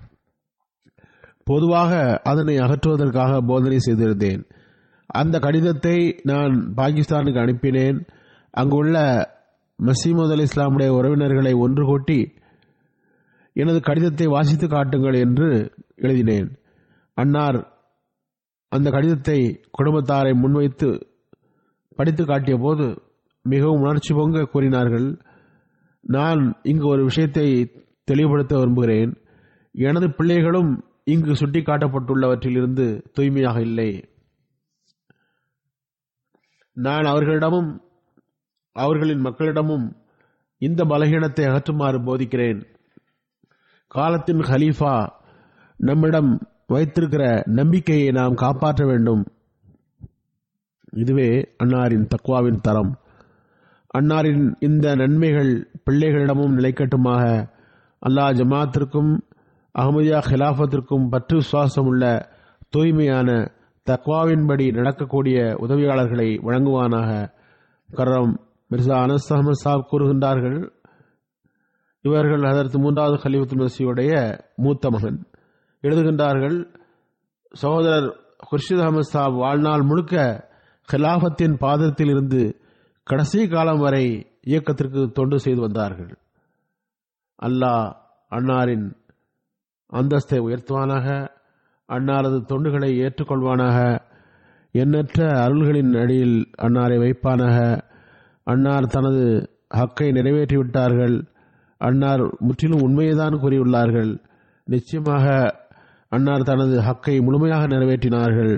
பொதுவாக அதனை அகற்றுவதற்காக போதனை செய்திருந்தேன். அந்த கடிதத்தை நான் பாகிஸ்தானுக்கு அனுப்பினேன். அங்குள்ள மசீமது அலைஹிஸ்ஸலாமுடைய உறவினர்களை ஒன்று கூட்டி எனது கடிதத்தை வாசித்து காட்டுங்கள் என்று எழுதினேன். அன்னார் அந்த கடிதத்தை குடும்பத்தாரை முன்வைத்து படித்து காட்டிய போது மிகவும் உணர்ச்சி பொங்க கூறினார்கள், நான் இங்கு ஒரு விஷயத்தை தெளிவுபடுத்த விரும்புகிறேன். எனது பிள்ளைகளும் இங்கு சுட்டிக்காட்டப்பட்டுள்ளவற்றிலிருந்து தூய்மையாக இல்லை. நான் அவர்களிடமும் அவர்களின் மக்களிடமும் இந்த பலகீனத்தை அகற்றுமாறு போதிக்கிறேன். காலத்தின் ஹலீஃபா நம்மிடம் வைத்திருக்கிற நம்பிக்கையை நாம் காப்பாற்ற வேண்டும். இதுவே அன்னாரின் தக்வாவின் தரம். அன்னாரின் இந்த நன்மைகள் பிள்ளைகளிடமும் நிலைக்கட்டுமாக. அல்லாஹ் ஜமாத்திற்கும் அஹ்மதியா ஹிலாஃபத்திற்கும் பற்று விசுவாசம் உள்ள தூய்மையான தக்வாவின்படி நடக்கக்கூடிய உதவியாளர்களை வழங்குவானாக. கர்ரம் மிர்சா அனஸ் அஹமது சாப் கூறுகின்றார்கள், இவர்கள் ஹதரத் 3வது கலீஃபத்துல் மஸீஹுடைய மூத்த மகன். எழுதுகின்றார்கள், சகோதரர் குர்ஷித் அஹமது சாப் வாழ்நாள் முழுக்க ஹிலாஃபத்தின் பாதத்தில் இருந்து கடைசி காலம் வரை இயக்கத்திற்கு தொண்டு செய்து வந்தார்கள். அல்லாஹ் அன்னாரின் அந்தஸ்தை உயர்த்துவானாக. அன்னாரது தொண்டுகளை ஏற்றுக்கொள்வானாக. எண்ணற்ற அருள்களின் அடியில் அன்னாரை வைப்பானாக. அன்னார் தனது ஹக்கை நிறைவேற்றிவிட்டார்கள். அன்னார் முற்றிலும் உண்மையைதான் கூறியுள்ளார்கள். நிச்சயமாக அன்னார் தனது ஹக்கை முழுமையாக நிறைவேற்றினார்கள்.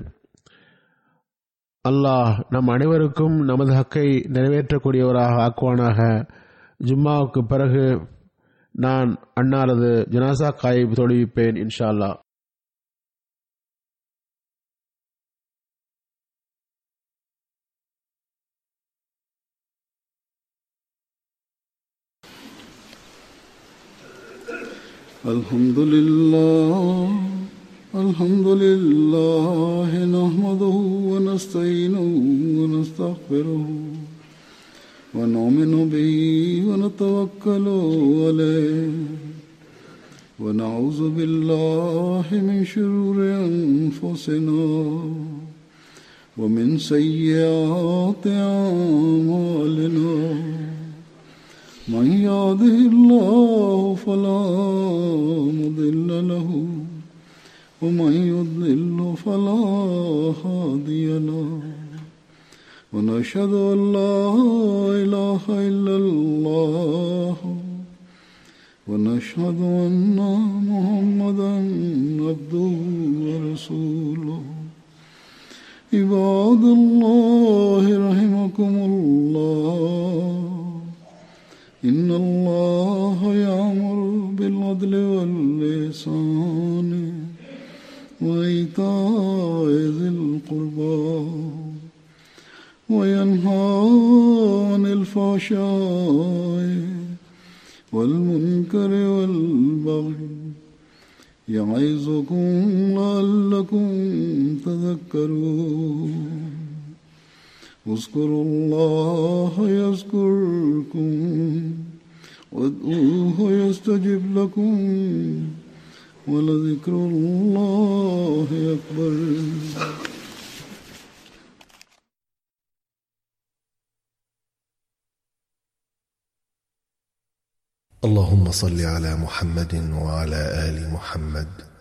அல்லாஹ் நம் அனைவருக்கும் நமது ஹக்கை நிறைவேற்றக்கூடியவராக ஆக்குவானாக. ஜும்மாவுக்கு பிறகு நான் அன்னாரது ஜனாசா காயிப் தொழுவிப்பேன் இன்ஷா அல்லாஹ்.
Alhamdulillah nahmaduhu wa nasta'inuhu wa nastaghfiruhu wa nu'minu bihi wa natawakkalu alayhi wa na'udhu billahi min shururi anfusina wa min sayyiati a'malina. Man yahdihillahu fala mudilla lahu ومن يضلل فلا هادي له ونشهد أن لا إله إلا الله ونشهد أن محمدا عبده ورسوله. عباد الله رحمكم الله إن الله يأمر بالعدل والإحسان وإيتاء ذي القربى وينهى عن الفحشاء والمنكر والبغي يعظكم لعلكم تذكرون اذكروا الله يذكركم وادعوه يستجب لكم ولذكر الله أكبر.
اللهم صل على محمد وعلى آل محمد